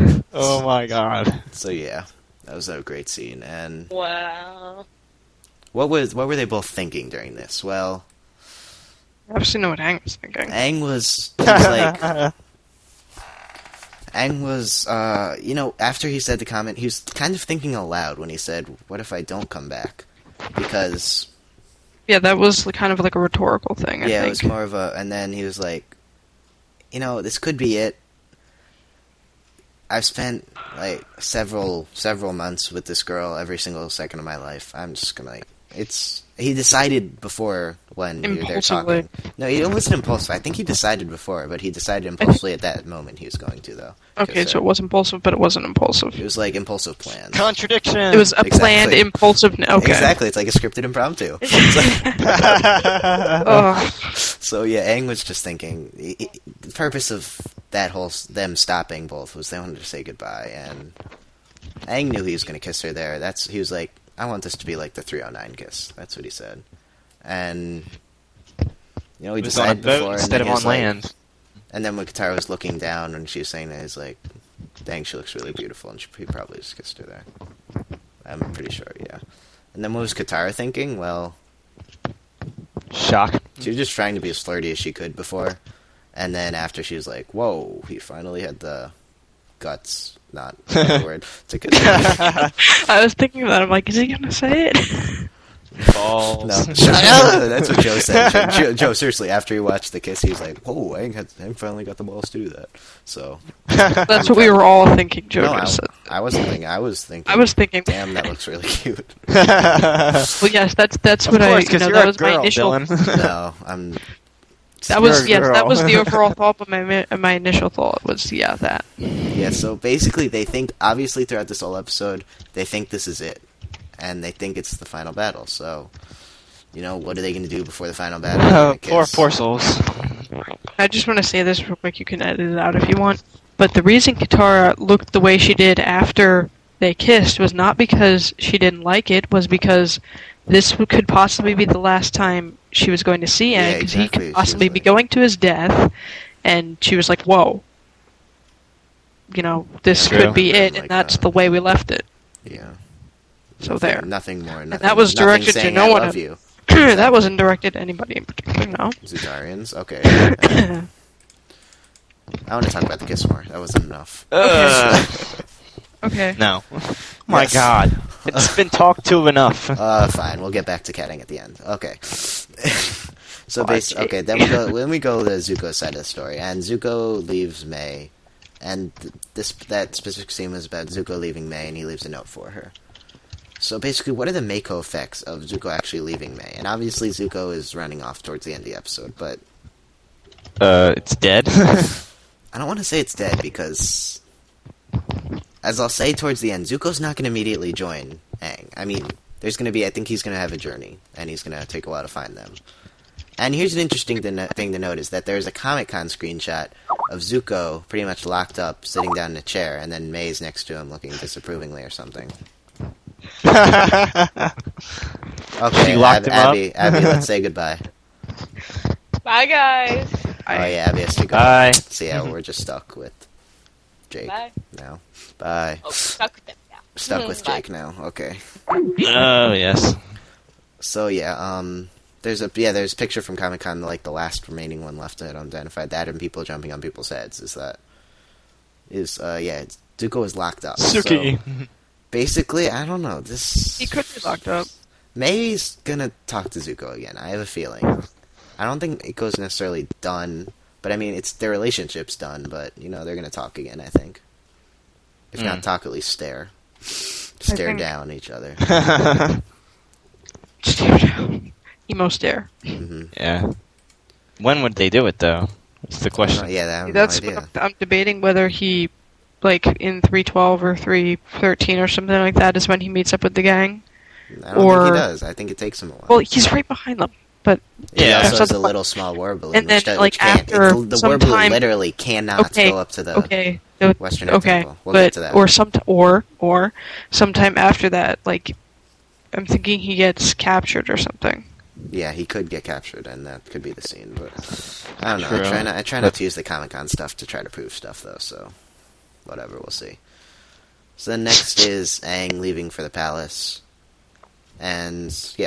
S8: Oh my god.
S7: So yeah, that was a great scene. And
S10: wow.
S7: what were they both thinking during this? Well,
S9: I obviously know what Aang was thinking.
S7: Aang was like, Aang was, after he said the comment, he was kind of thinking aloud when he said, "What if I don't come back?" Because
S9: Yeah, that was kind of like a rhetorical thing, I think.
S7: it was more of a, and then he was like, this could be it. I've spent like several months with this girl every single second of my life. I'm just gonna he decided before when you were there talking. No, it wasn't impulsive. I think he decided before, but he decided impulsively at that moment he was going to, though.
S9: Okay, so it was impulsive, but it wasn't impulsive.
S7: It was like impulsive plans.
S8: Contradiction!
S9: It was a planned impulsive... Okay.
S7: Exactly, it's like a scripted impromptu. So yeah, Aang was just thinking, the purpose of that whole, them stopping both was they wanted to say goodbye, and Aang knew he was going to kiss her there. He was like, I want this to be like the 309 kiss. That's what he said. And, he decided before.
S8: Instead of on land.
S7: And then when Katara was looking down and she was saying that, he's like, dang, she looks really beautiful. And he probably just kissed her there. I'm pretty sure, yeah. And then what was Katara thinking? Well,
S8: shock.
S7: She was just trying to be as flirty as she could before. And then after she was like, whoa, he finally had the guts, not the word, to kiss her.
S9: I was thinking of that. I'm like, is he going to say it?
S8: Balls.
S7: No, that's what Joe said. Joe, seriously, after he watched the kiss, he was like, "Whoa, Aang finally got the balls to do that." So
S9: that's what we were all thinking. Joe
S7: said. I wasn't thinking. I was thinking. Damn, that looks really cute.
S9: Well, yes, that's what I. That was my initial.
S7: No, I'm.
S9: That was that was the overall thought, but my initial thought was that.
S7: Yeah. So basically, they think obviously throughout this whole episode, they think this is it. And they think it's the final battle, so... what are they going to do before the final battle?
S8: Poor souls.
S9: I just want to say this real quick, you can edit it out if you want. But the reason Katara looked the way she did after they kissed was not because she didn't like it, was because this could possibly be the last time she was going to see Aang, because he could possibly be going to his death, and she was like, whoa. This could be it, and that's the way we left it.
S7: Yeah.
S9: So there.
S7: Nothing more. Nothing,
S9: and that was directed to no one. That wasn't directed to anybody in particular, no.
S7: Zutarians? Okay. I want to talk about the kiss more. That wasn't enough.
S9: Okay.
S8: No. My God. It's been talked to enough.
S7: Fine. We'll get back to catting at the end. Okay. So basically, then we go to Zuko's side of the story, and Zuko leaves Mai, and that specific scene was about Zuko leaving Mai, and he leaves a note for her. So basically, what are the Mako effects of Zuko actually leaving Mai? And obviously, Zuko is running off towards the end of the episode, but...
S8: it's dead?
S7: I don't want to say it's dead, because... As I'll say towards the end, Zuko's not going to immediately join Aang. I mean, there's going to be... I think he's going to have a journey, and he's going to take a while to find them. And here's an interesting thing to note, is that there's a Comic-Con screenshot of Zuko pretty much locked up, sitting down in a chair, and then Mai's next to him looking disapprovingly or something. Okay,
S8: she locked him
S7: Abby,
S8: up?
S7: Abby, let's say goodbye.
S10: Bye, guys.
S7: Oh yeah, Abby has to go.
S8: Bye.
S7: So yeah, we're just stuck with Jake now. Bye.
S10: Oh, stuck with them now.
S7: Stuck with Jake now. Okay.
S8: Oh yes.
S7: So yeah, there's a picture from Comic-Con, like the last remaining one left unidentified. That and people jumping on people's heads. Zuko is locked up.
S8: Suki.
S7: So, basically, I don't know.
S9: He could be locked up.
S7: Mai's gonna talk to Zuko again. I have a feeling. I don't think Iko's necessarily done, but I mean, their relationship's done. But they're gonna talk again. I think. If not talk, at least stare down at each other.
S9: Stare down. Emo stare.
S7: Mm-hmm.
S8: Yeah. When would they do it, though? That's the question.
S9: That's
S7: no idea.
S9: what I'm debating, whether he, like, in 312 or 313 or something like that is when he meets up with the gang.
S7: I don't think he does. I think it takes him a while.
S9: Well, he's right behind them. But
S7: he also has a little small war balloon,
S9: and then,
S7: which
S9: after
S7: the war balloon literally cannot go up to the Western Air Temple. We'll get to that.
S9: Or sometime after that, like, I'm thinking he gets captured or something.
S7: Yeah, he could get captured, and that could be the scene. But I don't know. I try not to use the Comic-Con stuff to try to prove stuff, though. So whatever, we'll see. So then next is Aang leaving for the palace, and yeah,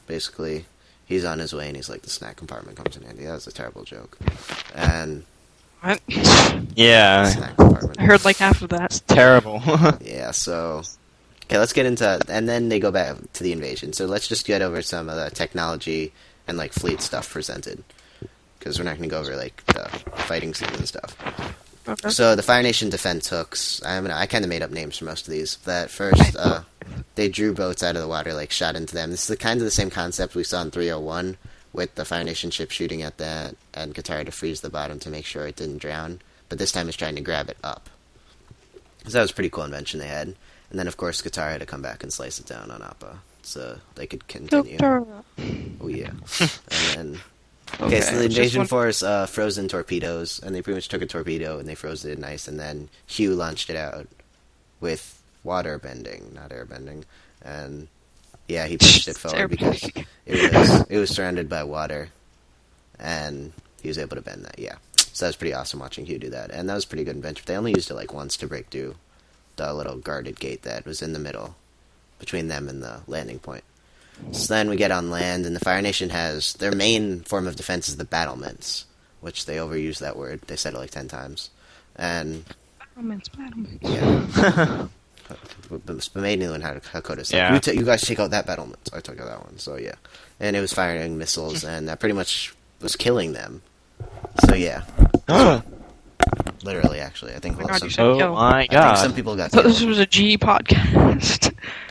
S7: basically, he's on his way, and he's like, the snack compartment comes in handy. That was a terrible joke. And
S9: What?
S8: Yeah.
S7: snack compartment.
S9: I heard like half of that.
S8: It's terrible.
S7: Yeah, so... Okay, let's get into... And then they go back to the invasion. So let's just get over some of the technology and, like, fleet stuff presented. Because we're not going to go over, like, the fighting scenes and stuff.
S9: Okay.
S7: So the Fire Nation defense hooks... I kind of made up names for most of these. That first, they drew boats out of the water, like, shot into them. This is kind of the same concept we saw in 301, with the Fire Nation ship shooting at that, and Katara to freeze the bottom to make sure it didn't drown. But this time it's trying to grab it up. So that was a pretty cool invention they had. And then, of course, Katara had to come back and slice it down on Appa, so they could continue. Oh, yeah. And then... Okay, so the invasion force frozen torpedoes, and they pretty much took a torpedo and they froze it nice, and then Hugh launched it out with water bending, not air bending, and yeah, he pushed it forward because it was surrounded by water, and he was able to bend that. Yeah, so that was pretty awesome watching Hugh do that, and that was a pretty good invention. They only used it like once to break through the little guarded gate that was in the middle between them and the landing point. So then we get on land, and the Fire Nation has... Their main form of defense is the battlements, which they overuse that word. They said it like 10 times. And...
S9: Battlements.
S7: Yeah. But made new one how Hakoda said.
S8: Yeah.
S7: You guys take out that battlement. So I took out that one, so yeah. And it was firing missiles, and that pretty much was killing them. So yeah. Literally, actually. I think
S9: Oh my God, you said
S8: Oh
S9: kill.
S8: my
S7: I think
S8: god.
S7: some people got
S9: I thought this
S7: killed.
S9: was a G podcast.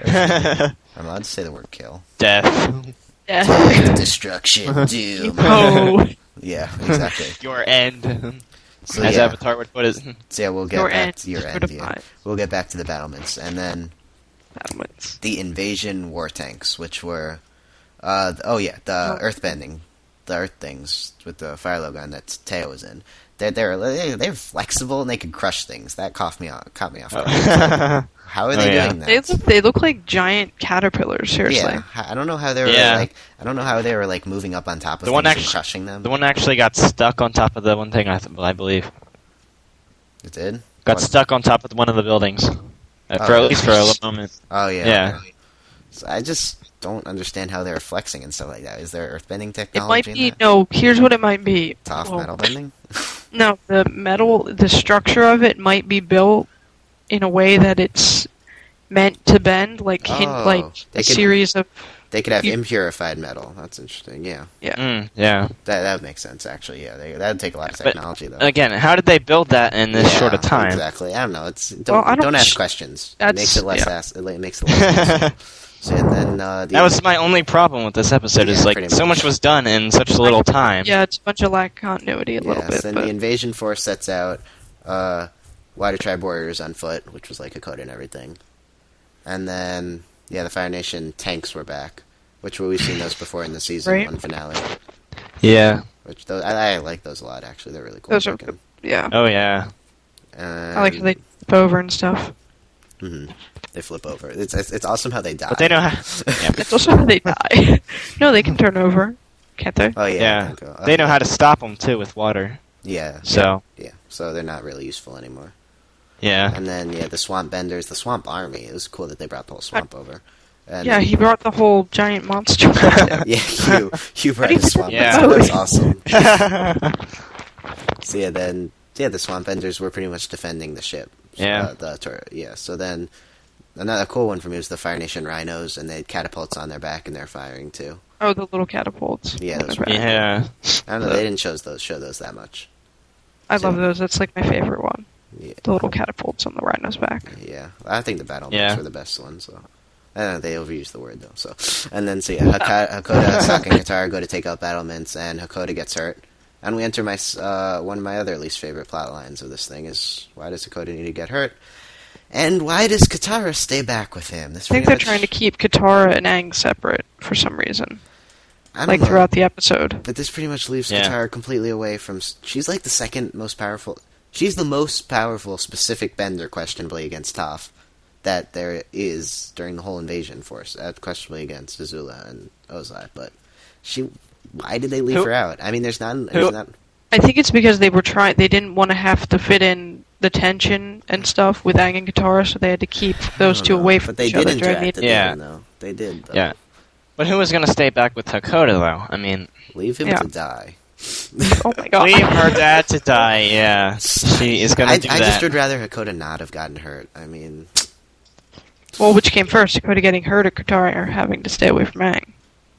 S7: I'm allowed to say the word kill.
S8: Death.
S9: Yeah.
S7: Destruction, doom.
S9: Oh.
S7: Yeah, exactly.
S8: Your end.
S7: So,
S8: As
S7: yeah.
S8: Avatar would put it.
S7: So yeah, we'll get
S9: Your
S7: back
S9: end.
S7: to your
S9: Sort
S7: end.
S9: of
S7: Yeah.
S9: mine.
S7: We'll get back to the battlements, and then
S9: Battlements.
S7: the invasion war tanks, which were, the earthbending, the earth things with the fire logo on that Teo was in. They're flexible and they could crush things. That caught me off guard. How are they doing that?
S9: They look like giant caterpillars. Seriously.
S7: Yeah, I don't know how they were I don't know how they were like moving up on top of
S8: The one
S7: things and
S8: actu-
S7: crushing them.
S8: The one actually got stuck on top of the one thing, I believe.
S7: It did.
S8: Got
S7: What?
S8: stuck on top of one of the buildings.
S7: Oh,
S8: For at
S7: really?
S8: least for a little moment.
S7: Oh yeah.
S8: Yeah.
S7: Okay. So I just don't understand how they're flexing and stuff like that. Is there earthbending
S9: It
S7: technology?
S9: might
S7: in
S9: be.
S7: that?
S9: No, here's what it might be.
S7: Tough
S9: Well,
S7: metal bending.
S9: No, the structure of it might be built in a way that it's meant to bend, like
S7: Oh,
S9: like
S7: they
S9: a
S7: could-
S9: series of.
S7: They could have
S9: You-
S7: impurified metal. That's interesting. Yeah,
S8: Yeah.
S7: that would make sense. Actually, yeah, that would take a lot of
S8: But,
S7: technology though.
S8: Again, how did they build that in this
S7: Yeah,
S8: short of time?
S7: Exactly. I don't know. It's
S9: Well, I don't
S7: don't ask
S9: sh-
S7: questions. It
S9: that's-
S7: makes it less
S9: yeah.
S7: it makes it less. So and then
S8: That was my only problem with this episode. Is
S7: Yeah,
S8: like
S7: pretty
S8: so
S7: much.
S8: much was done in such a little time.
S9: Yeah, it's a bunch of lack of continuity a little
S7: yes.
S9: bit.
S7: And
S9: But
S7: the invasion force sets out Water Tribe warriors on foot, which was like Hakoda and everything. And then the Fire Nation tanks were back, which we've seen those before in the season
S9: Right.
S7: 1 finale.
S8: Yeah.
S7: Which those, I like those a lot. Actually, they're really cool.
S9: those are
S7: looking.
S9: yeah.
S8: Oh yeah.
S9: I like how they flip over and stuff.
S7: They flip over. It's awesome how they die.
S8: But they know how. Yeah.
S9: It's also how they die. No, they can turn over, can't they?
S7: Oh yeah.
S8: Yeah.
S7: I think,
S8: They know how to stop them too with water.
S7: Yeah.
S8: So
S7: Yeah. So they're not really useful anymore.
S8: yeah.
S7: And then the swamp benders, the swamp army. It was cool that they brought the whole swamp over. And
S9: Yeah, he brought the whole giant monster.
S7: yeah, Hugh brought the swamp.
S8: Yeah.
S7: That's awesome. So the swamp benders were pretty much defending the ship.
S8: Yeah.
S7: The turret. Yeah. So then another cool one for me was the Fire Nation rhinos, and they had catapults on their back, and they're firing too.
S9: Oh, the little catapults.
S7: Yeah,
S9: on
S7: those
S9: their
S7: were-
S9: back.
S8: Yeah.
S7: I don't know. They didn't show those that much.
S9: I love those. That's like my favorite one.
S7: Yeah.
S9: The little catapults on the rhino's back.
S7: Yeah, I think the battle
S8: Yeah.
S7: were the best ones. So. I don't know, they overused the word though. So, and then Hakoda, Sokka, and Katara go to take out battlements, and Hakoda gets hurt. And we enter my one of my other least favorite plot lines of this thing is why does Hakoda need to get hurt, and why does Katara stay back with him? This
S9: I think they're trying to keep Katara and Aang separate for some reason, like throughout the episode.
S7: But this pretty much leaves
S8: Yeah.
S7: Katara completely away from. She's like the second most powerful. She's the most powerful specific bender, questionably against Toph, that there is during the whole invasion force, questionably against Azula and Ozai. But why did they leave her out? I mean, there's not.
S9: I think it's because they were they didn't want to have to fit in the tension and stuff with Aang and Katara, so they had to keep those two away from
S7: But they
S9: each
S7: did
S9: other during
S7: interact
S9: the
S7: at the
S8: Yeah.
S7: end, though. They did. Though.
S8: Yeah. But who was going to stay back with Hakoda, though? I mean,
S7: Leave him
S9: Yeah.
S7: to die.
S9: Oh my god.
S8: leave her dad to die. Yeah, she is going to do
S7: I
S8: that.
S7: just would rather Hakoda not have gotten hurt. I mean,
S9: Well, which came first? Hakoda getting hurt or Katara having to stay away from Aang?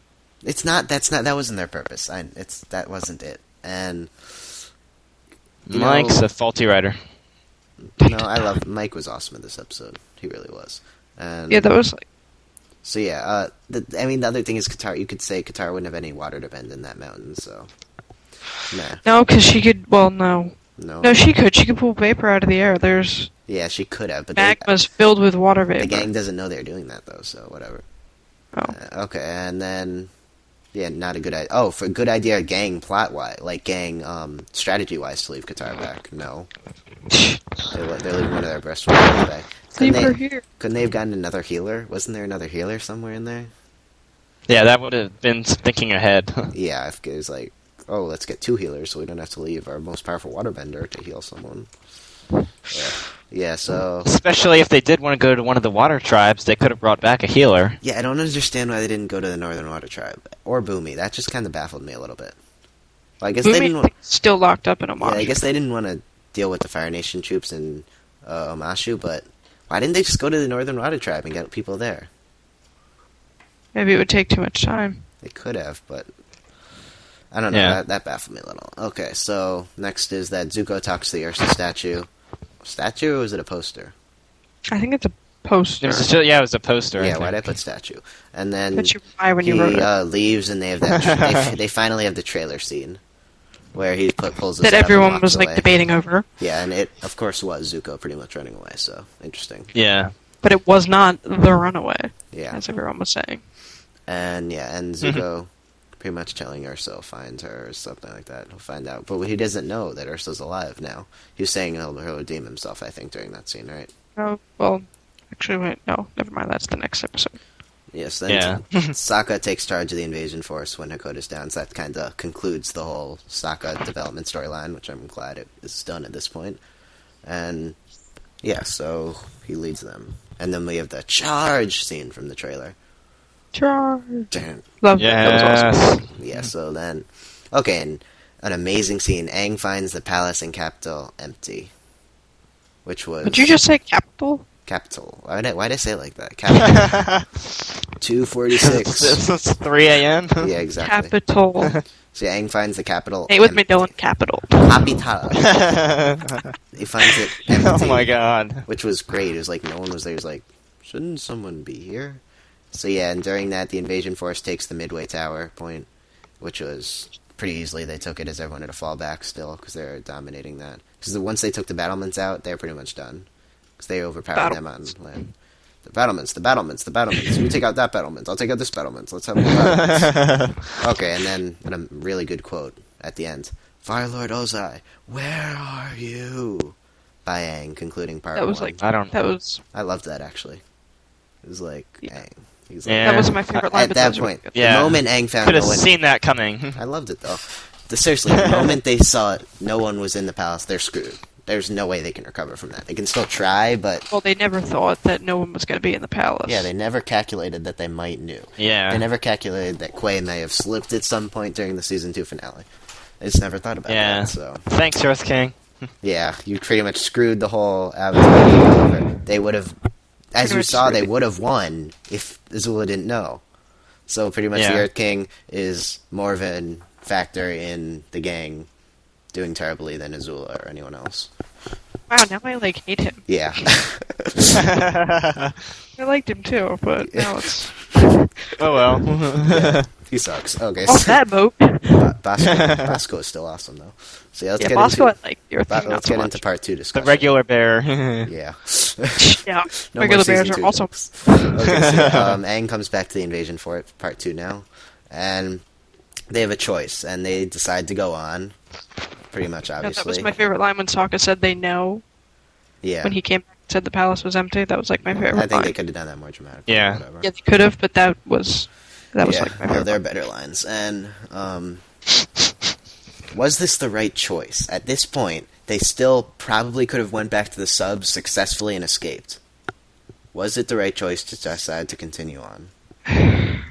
S7: that wasn't their purpose. That wasn't it. And you
S8: Mike's
S7: know,
S8: a faulty writer.
S7: no, I love Mike was awesome in this episode. He really was. And
S9: Yeah, that was like...
S7: so yeah. The other thing is Katara. You could say Katara wouldn't have any water to bend in that mountain. So nah,
S9: No, because she could... Well, no.
S7: no.
S9: No, she could. She could pull vapor out of the air. There's...
S7: Yeah, she could have, but
S9: Magma's filled with water vapor.
S7: the gang doesn't know they're doing that though. So whatever.
S9: Oh.
S7: Okay, and then yeah, not a good idea. Oh, for a good idea, gang plot wise, like gang strategy wise, to leave Katara back. No, they're leaving one of their best ones back.
S9: Leave her here.
S7: Couldn't they have gotten another healer? Wasn't there another healer somewhere in there?
S8: Yeah, that would have been thinking ahead.
S7: Yeah, if it was like, oh, let's get 2 healers so we don't have to leave our most powerful waterbender to heal someone. Yeah, so...
S8: Especially if they did want to go to one of the water tribes, they could have brought back a healer.
S7: Yeah, I don't understand why they didn't go to the Northern Water Tribe. Or Boomy. That just kind of baffled me a little bit. Well, I guess they didn't...
S9: still locked up in a
S7: Yeah, I guess they didn't want to deal with the Fire Nation troops in Omashu, but why didn't they just go to the Northern Water Tribe and get people there?
S9: Maybe it would take too much time.
S7: They could have, but... I don't know,
S8: Yeah.
S7: that baffled me a little. Okay, so next is that Zuko talks to the Ursa statue. Statue, or is it a poster?
S9: I think it's a poster.
S8: It was a poster.
S7: Yeah,
S8: I
S7: why'd I
S8: think.
S7: put statue? And then
S9: But you why when
S7: he
S9: you wrote it.
S7: leaves, and they have that. they finally have the trailer scene where he pulls his
S9: That
S7: stuff and
S9: everyone
S7: walks
S9: was like
S7: away.
S9: debating over.
S7: Yeah, and it of course was Zuko pretty much running away. So interesting.
S8: Yeah.
S9: But it was not the runaway,
S7: Yeah,
S9: as everyone was saying.
S7: and Zuko pretty much telling Ursa he'll find her or something like that. He'll find out, but he doesn't know that Ursa's alive now. He was saying he'll redeem himself. I think during that scene, right?
S9: Oh, well, actually, wait, no, never mind, that's the next episode.
S7: Yes, then
S8: Yeah.
S7: Sokka takes charge of the invasion force when Hakoda's down, so that kind of concludes the whole Sokka development storyline, which I'm glad it is done at this point. And, yeah, so he leads them. And then we have the charge scene from the trailer.
S9: Charge!
S7: Damn.
S9: Love that was awesome.
S8: Yes.
S7: Yeah, so then... Okay, and an amazing scene. Aang finds the palace and capital empty. Which was...
S9: Did you just say capital?
S7: Capital. Why'd I say it like that? Capital. 2:46.
S8: It's 3 a.m.
S7: Yeah, exactly.
S9: Capital.
S7: So Aang finds the capital.
S9: Hey, with me, Dylan, capital.
S7: Capital. He finds it empty.
S8: Oh my god.
S7: Which was great. It was like no one was there. He was like, shouldn't someone be here? So yeah, and during that, the invasion force takes the Midway Tower point, which was pretty easily. They took it as everyone had to fall back still because they're dominating that. Because once they took the battlements out, they're pretty much done. Because they overpowered them on land. The battlements. You take out that battlement. I'll take out this battlement. Let's have more battlements. Okay, and then a really good quote at the end. Fire Lord Ozai, where are you? By Aang, concluding part
S9: That was
S7: 1.
S9: like,
S8: I don't.
S9: that was,
S7: I loved that, actually. It was like, Aang. He's like,
S8: Yeah.
S9: that was my favorite line.
S7: At
S9: but
S7: that
S9: was really
S7: point,
S9: good.
S8: Yeah.
S7: the moment Aang found
S8: Could have
S7: no one...
S8: seen that coming.
S7: I loved it, though. Seriously, the moment they saw it, no one was in the palace, they're screwed. There's no way they can recover from that. They can still try, but...
S9: Well, they never thought that no one was going to be in the palace.
S7: Yeah, they never calculated that they might knew.
S8: Yeah.
S7: They never calculated that Quay may have slipped at some point during the Season 2 finale. They just never thought about
S8: Yeah.
S7: that, so...
S8: Thanks, Earth King.
S7: Yeah, you pretty much screwed the whole Avatar over. They would have... As
S9: Pretty
S7: you
S9: much
S7: saw, they
S9: screwed it.
S7: would have won if Azula didn't know. So pretty much
S8: Yeah.
S7: the Earth King is more of a factor in the gang doing terribly than Azula or anyone else.
S9: Wow, now I, like, hate him.
S7: Yeah.
S9: I liked him, too, but now it's...
S8: Oh well.
S7: He sucks. Okay,
S9: Off that boat.
S7: Bosco is still awesome, though. So yeah, let's
S9: Yeah,
S7: get
S9: Bosco,
S7: into...
S9: I like. Your thing, not
S7: let's
S9: so
S7: get
S9: much.
S7: into part 2
S8: The
S7: discussion.
S8: regular bear.
S7: Yeah.
S9: Yeah,
S7: No
S9: regular
S7: more season
S9: bears
S7: 2
S9: are also...
S7: jokes. Okay, so Aang comes back to the invasion for part 2 now, and they have a choice, and they decide to go on. Pretty much,
S9: Yeah,
S7: obviously.
S9: that was my favorite line when Sokka said they know.
S7: Yeah.
S9: When he came back and said the palace was empty, that was like my favorite
S7: I think
S9: line.
S7: they could have done that more dramatically.
S8: Yeah.
S7: Whatever.
S9: Yeah, they could have, but that was
S7: Yeah,
S9: like my
S7: no,
S9: favorite.
S7: there are better lines. And was this the right choice? At this point, they still probably could have went back to the subs successfully and escaped. Was it the right choice to decide to continue on?
S9: I could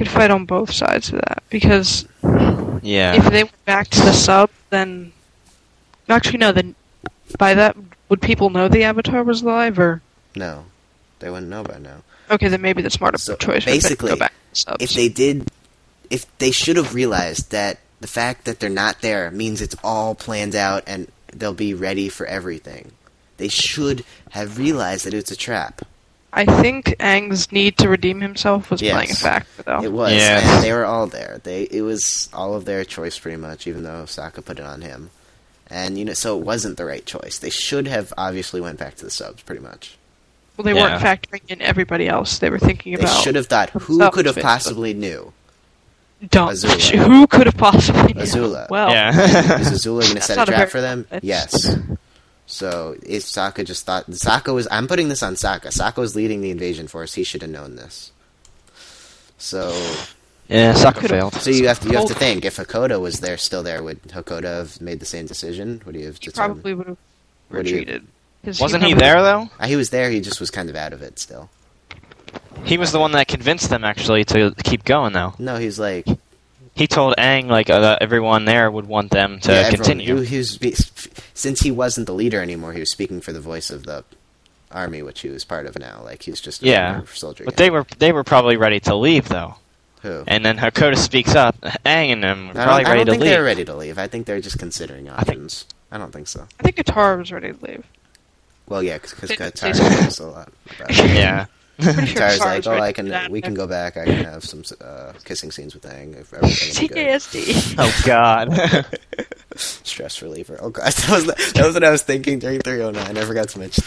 S9: could fight on both sides of that, because
S8: Yeah.
S9: if they went back to the sub, then... Actually, no, then by that, would people know the Avatar was alive, or...
S7: No, they wouldn't know by now.
S9: Okay, then maybe the smarter
S7: So,
S9: choice would
S7: basically,
S9: go back to the subs.
S7: if they should have realized that the fact that they're not there means it's all planned out and they'll be ready for everything. They should have realized that it's a trap.
S9: I think Aang's need to redeem himself was
S7: Yes.
S9: playing a factor, though.
S7: It was,
S8: Yes.
S7: and they were all there. It was all of their choice pretty much, even though Sokka put it on him. And, so it wasn't the right choice. They should have obviously went back to the subs, pretty much.
S9: Well, they weren't factoring in everybody else. They were thinking
S7: They
S9: about...
S7: should have thought, who
S9: themselves,
S7: could have
S9: basically.
S7: possibly knew?
S9: Don't.
S7: Azula.
S9: Who could have possibly known?
S7: Azula.
S9: Well,
S8: Yeah.
S7: Is Azula going to
S9: That's
S7: set a
S9: not a
S7: trap
S9: very
S7: for them?
S9: good-
S7: Yes. So, if Sokka just thought... I'm putting this on Sokka. Sokka was leading the invasion force. He should have known this. So...
S8: Yeah, Sokka failed.
S7: So you have to think, if Hakoda was still there, would Hakoda have made the same decision? Would he have
S9: he
S7: determined?
S9: probably would have
S7: Would he-
S9: retreated. 'Cause
S8: Wasn't he
S9: probably-
S8: there, though?
S7: He was there, he just was kind of out of it still.
S8: He was the one that convinced them, actually, to keep going, though.
S7: No, he's like...
S8: He told Aang, that everyone there would want them to
S7: everyone-
S8: continue.
S7: since he wasn't the leader anymore, he was speaking for the voice of the army, which he was part of now. Like, he was just a regular soldier.
S8: But they were probably ready to leave, though.
S7: Who?
S8: And then Hakoda speaks up. Aang and them were
S7: I
S8: probably
S7: don't
S8: ready to
S7: think
S8: leave.
S7: they're ready to leave. I think they're just considering options. I don't think so.
S9: I think Katara was ready to leave.
S7: Well, yeah, because
S9: They-
S7: Katara
S9: they-
S7: knows a lot about it.
S8: Yeah.
S9: Pretty sure
S7: Katara's
S9: Katara
S7: like,
S9: was
S7: oh,
S9: ready
S7: I
S9: to do
S7: can.
S9: that.
S7: We can go back. I can have some kissing scenes with Aang. If everything will be good.
S9: CKSD.
S8: Oh, God.
S7: Stress reliever. Oh god, that was what I was thinking during 309. I forgot to mention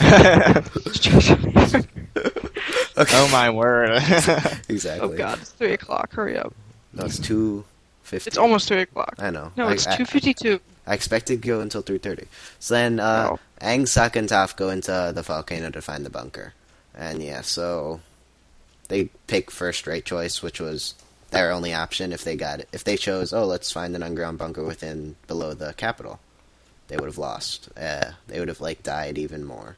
S7: that. Okay.
S8: Oh, my word.
S7: Exactly.
S9: Oh god, it's 3 o'clock. Hurry up.
S7: No, it's 2:50.
S9: It's almost 3 o'clock.
S7: I know.
S9: No, it's 2:52.
S7: I expected to go until 3:30. So then,
S9: Oh.
S7: Aang, Sokka, and Toph go into the volcano to find the bunker. And yeah, so they pick first right choice, which was their only option if they got it. If they chose, let's find an underground bunker below the capital, they would have lost. They would have died even more.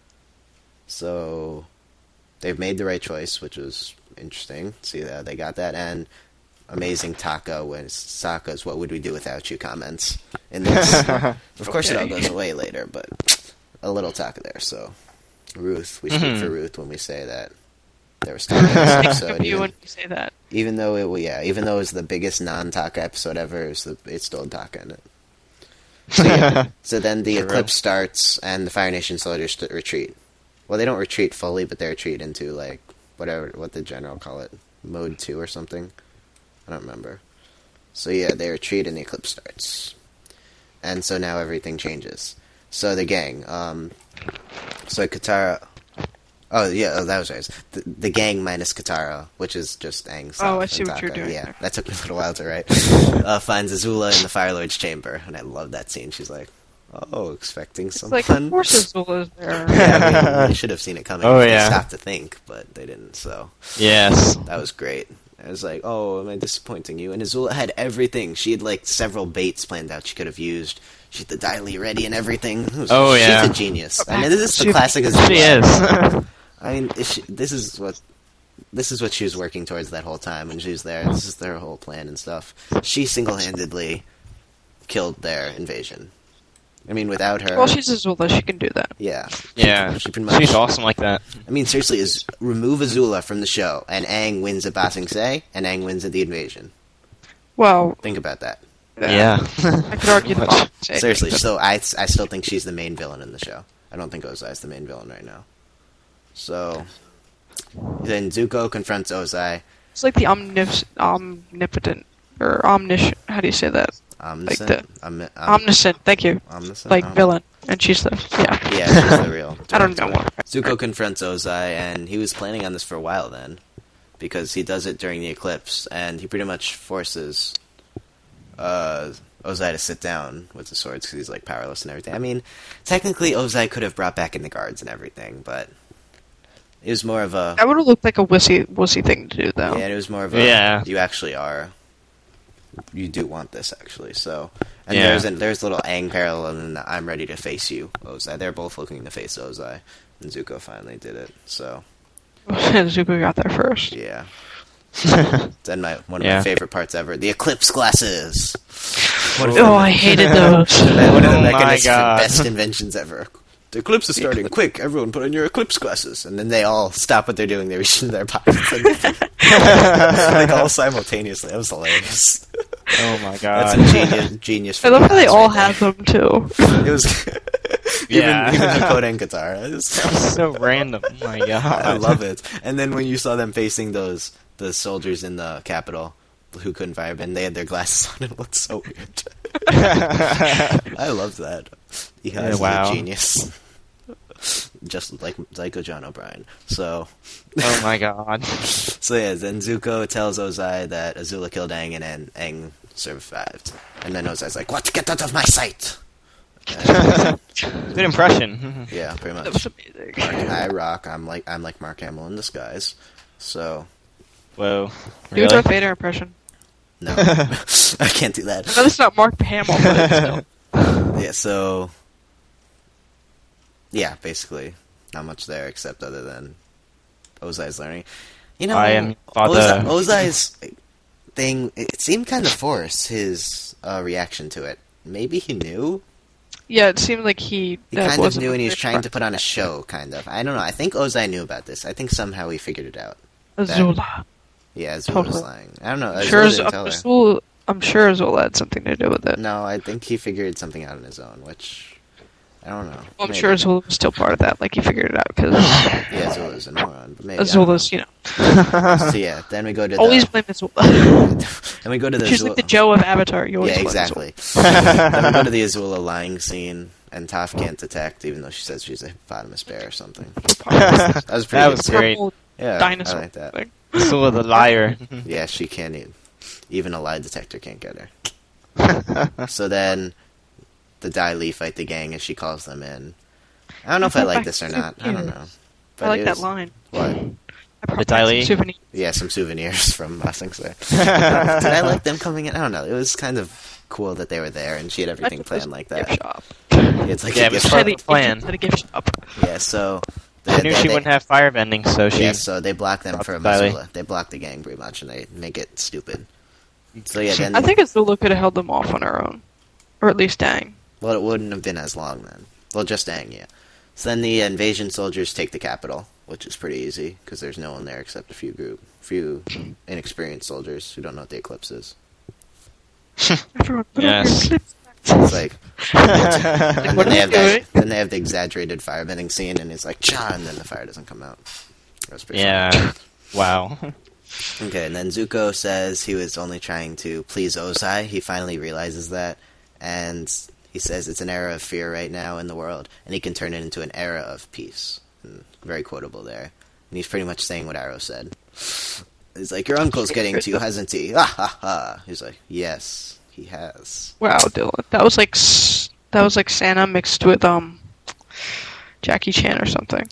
S7: So they've made the right choice, which was interesting. See that they got that, and amazing Taka when Sokka's "What would we do without you?" comments in this. Of course, it all goes away later, but a little Taka there. So Ruth, we speak for Ruth when we say that there was Taka in this episode.
S9: You when you say that.
S7: Even though it was the biggest non-Taka episode ever, it still had Taka in it. So, yeah. So then the eclipse starts, and the Fire Nation soldiers retreat. Well, they don't retreat fully, but they retreat into what the general call it, Mode 2 or something. I don't remember. So yeah, they retreat and the eclipse starts. And so now everything changes. So the gang, so Katara... Oh, yeah, that was right. The gang minus Katara, which is just Aang, Sokka,
S9: Oh, I see
S7: and
S9: what you're
S7: Taka.
S9: doing
S7: Yeah,
S9: there.
S7: that took me a little while to write. Finds Azula in the Fire Lord's chamber, and I love that scene. She's like, expecting
S9: It's
S7: something.
S9: like, of course Azula's there.
S7: Yeah, I mean, they should have seen it coming.
S8: Oh,
S7: They
S8: yeah.
S7: stopped to think, but they didn't, so...
S8: Yes.
S7: That was great. I was like, am I disappointing you? And Azula had everything. She had, several baits planned out she could have used. She had the Dai Li ready and everything. She's a genius. I mean, this is the classic Azula.
S8: She is.
S7: I mean, this is what she was working towards that whole time when she was there. This is their whole plan and stuff. She single-handedly killed their invasion. I mean, without her...
S9: Well, she's Azula. She can do that.
S7: Yeah.
S8: Yeah.
S7: She pretty much...
S8: She's awesome like that.
S7: I mean, seriously, remove Azula from the show, and Aang wins at Ba Sing Se, and Aang wins at the invasion.
S9: Well,
S7: Think about that.
S8: Yeah.
S9: I could argue the opposite.
S7: Seriously, so I still think she's the main villain in the show. I don't think Ozai's the main villain right now. So, then Zuko confronts Ozai.
S9: It's like the omnipotent, or omniscient, how do you say that?
S7: Omniscient?
S9: Omniscient, thank you.
S7: Omniscient?
S9: Villain. And she's the,
S7: Yeah, she's the real
S9: I don't know
S7: director.
S9: what.
S7: Zuko confronts Ozai, and he was planning on this for a while then, because he does it during the eclipse, and he pretty much forces Ozai to sit down with the swords because he's powerless and everything. I mean, technically Ozai could have brought back in the guards and everything, but it was more of a...
S9: That would have looked like a wussy thing to do, though.
S7: Yeah, it was more of a...
S8: Yeah.
S7: You actually are... You do want this, actually, so... And
S8: Yeah.
S7: there's a little Aang parallel in the I'm ready to face you, Ozai. They're both looking to face Ozai, and Zuko finally did it, so...
S9: Zuko got there first.
S7: Yeah. Then one of
S8: Yeah.
S7: my favorite parts ever, the eclipse glasses.
S9: Oh, I hated those.
S7: One of the
S8: Oh my
S7: mechanisms for
S8: God.
S7: best inventions ever. The eclipse is starting. Quick, everyone put on your eclipse glasses. And then they all stop what they're doing. They reach into their pockets. Like all simultaneously. That was hilarious.
S8: Oh my
S7: That's
S8: god.
S7: a genius.
S9: I
S7: from
S9: love how
S7: the
S9: they
S7: eyes
S9: all
S7: right
S9: have them too.
S7: there. It was
S8: Yeah.
S7: even Hakoda and Katara. It was-
S8: So random. Oh my god.
S7: I love it. And then when you saw them facing the soldiers in the capital who couldn't firebend, they had their glasses on. It looked so weird. I loved that.
S8: Yeah,
S7: He's
S8: wow.
S7: a genius. Just like John O'Brien. So
S8: Oh my god.
S7: then Zuko tells Ozai that Azula killed Aang and Aang survived. And then Ozai's like, "What? Get out of my sight!"
S8: Good impression.
S7: Yeah, pretty
S9: That
S7: much.
S9: was amazing.
S7: I rock. I'm like Mark Hamill in disguise. So
S8: Whoa.
S9: Do a
S8: Really?
S9: Darth Vader impression.
S7: no, I can't do that.
S9: No, that's not Mark Hamill, but it's still.
S7: Yeah, so yeah, basically not much there except other than Ozai's learning. You know,
S8: I am father.
S7: Ozai's thing. It seemed kind of forced his reaction to it. Maybe he knew.
S9: Yeah, it seemed like he
S7: He kind of
S9: wasn't
S7: knew, and he was
S9: very
S7: trying to put on a
S9: practiced.
S7: show. Kind of. I don't know. I think Ozai knew about this. I think somehow he figured it out.
S9: Azula.
S7: Yeah, Azula
S9: Totally.
S7: was lying. I don't know.
S9: I'm
S7: Azula
S9: sure,
S7: didn't tell her.
S9: I'm sure Azula had something to do with it.
S7: No, I think he figured something out on his own, which I don't know.
S9: I'm
S7: Maybe.
S9: sure Azula was still part of that. Like he figured it out because
S7: Yeah, Azula's a moron, but maybe. I don't
S9: Azula's, you know,
S7: know. So yeah, then we go to
S9: always
S7: the.
S9: blame Azula.
S7: Then we go to the.
S9: She's
S7: Azula-
S9: like the Joe of Avatar. You always
S7: Yeah,
S9: blame
S7: exactly. Then we go to the Azula lying scene, and Toph can't detect, even though she says she's a hippopotamus bear or something. That was pretty
S8: That
S7: good
S8: was
S7: too.
S8: great.
S9: Purple
S7: Yeah,
S9: dinosaur
S7: I like that.
S9: thing.
S8: Azula the liar.
S7: Yeah, she can't even a lie detector can't get her. So then the Dai Li fight the gang as she calls them in. I don't know if I like this or not. I don't know.
S9: I like
S7: it
S9: that
S7: was-
S9: line.
S7: What?
S9: I probably
S8: Dai
S9: got
S8: Li?
S9: some souvenir.
S7: Yeah, some souvenirs from Bossings there. Did I like them coming in? I don't know. It was kind of cool that they were there and she had everything planned like that.
S9: Gift shop.
S7: It's like
S8: Yeah,
S7: a
S8: it was
S7: gift
S8: part
S7: shop.
S8: of the plan.
S9: At a gift shop.
S7: Yeah, so
S8: I knew she wouldn't have firebending, so she.
S7: Yeah, so they block them
S8: Dropped
S7: from
S8: Dai Li.
S7: Azula. They block the gang pretty much, and they make it stupid. So yeah, then
S9: I think Azula could have held them off on her own, or at least Aang.
S7: well, it wouldn't have been as long then. Well, just Aang, yeah. So then the invasion soldiers take the capital, which is pretty easy because there's no one there except a few inexperienced soldiers who don't know what the eclipse is.
S9: Everyone, put
S8: Yes.
S9: on your clips.
S7: It's like, and
S9: What
S7: then they
S9: are
S7: have
S9: you doing?
S7: then they have the exaggerated firebending scene, and it's like cha, and then the fire doesn't come out. That's pretty funny.
S8: Yeah. Wow.
S7: Okay, and then Zuko says he was only trying to please Ozai. He finally realizes that, and he says it's an era of fear right now in the world, and he can turn it into an era of peace. And very quotable there. And he's pretty much saying what Arrow said. He's like, your uncle's getting to you, hasn't he? Ha ha ha. He's like, yes, he has.
S9: Wow, Dylan, that was like Santa mixed with Jackie Chan or something.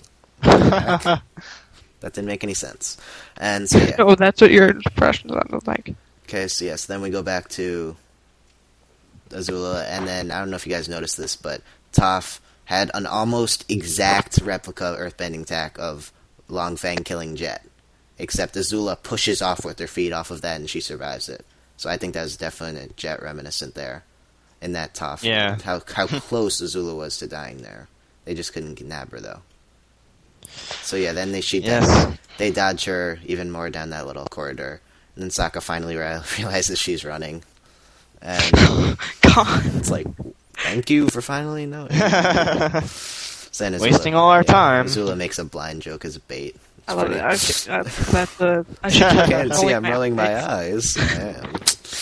S7: That didn't make any sense. And so, yeah.
S9: Oh, that's what your impression sounded like.
S7: Okay, so yes, then we go back to Azula, and then, I don't know if you guys noticed this, but Toph had an almost exact replica earthbending attack of Long Fang killing Jet. Except Azula pushes off with her feet off of that, and she survives it. So I think that was definitely a Jet reminiscent there. In that Toph.
S8: Yeah.
S7: How close Azula was to dying there. They just couldn't nab her, though. So yeah, then
S8: Yes.
S7: they dodge her even more down that little corridor. And then Sokka finally realizes she's running. And
S9: God.
S7: it's like, thank you for finally knowing. So then Azula-
S8: Wasting all our time.
S7: Azula makes a blind joke as bait.
S9: I love it. I should
S7: You can't see I'm rolling my eyes. Man.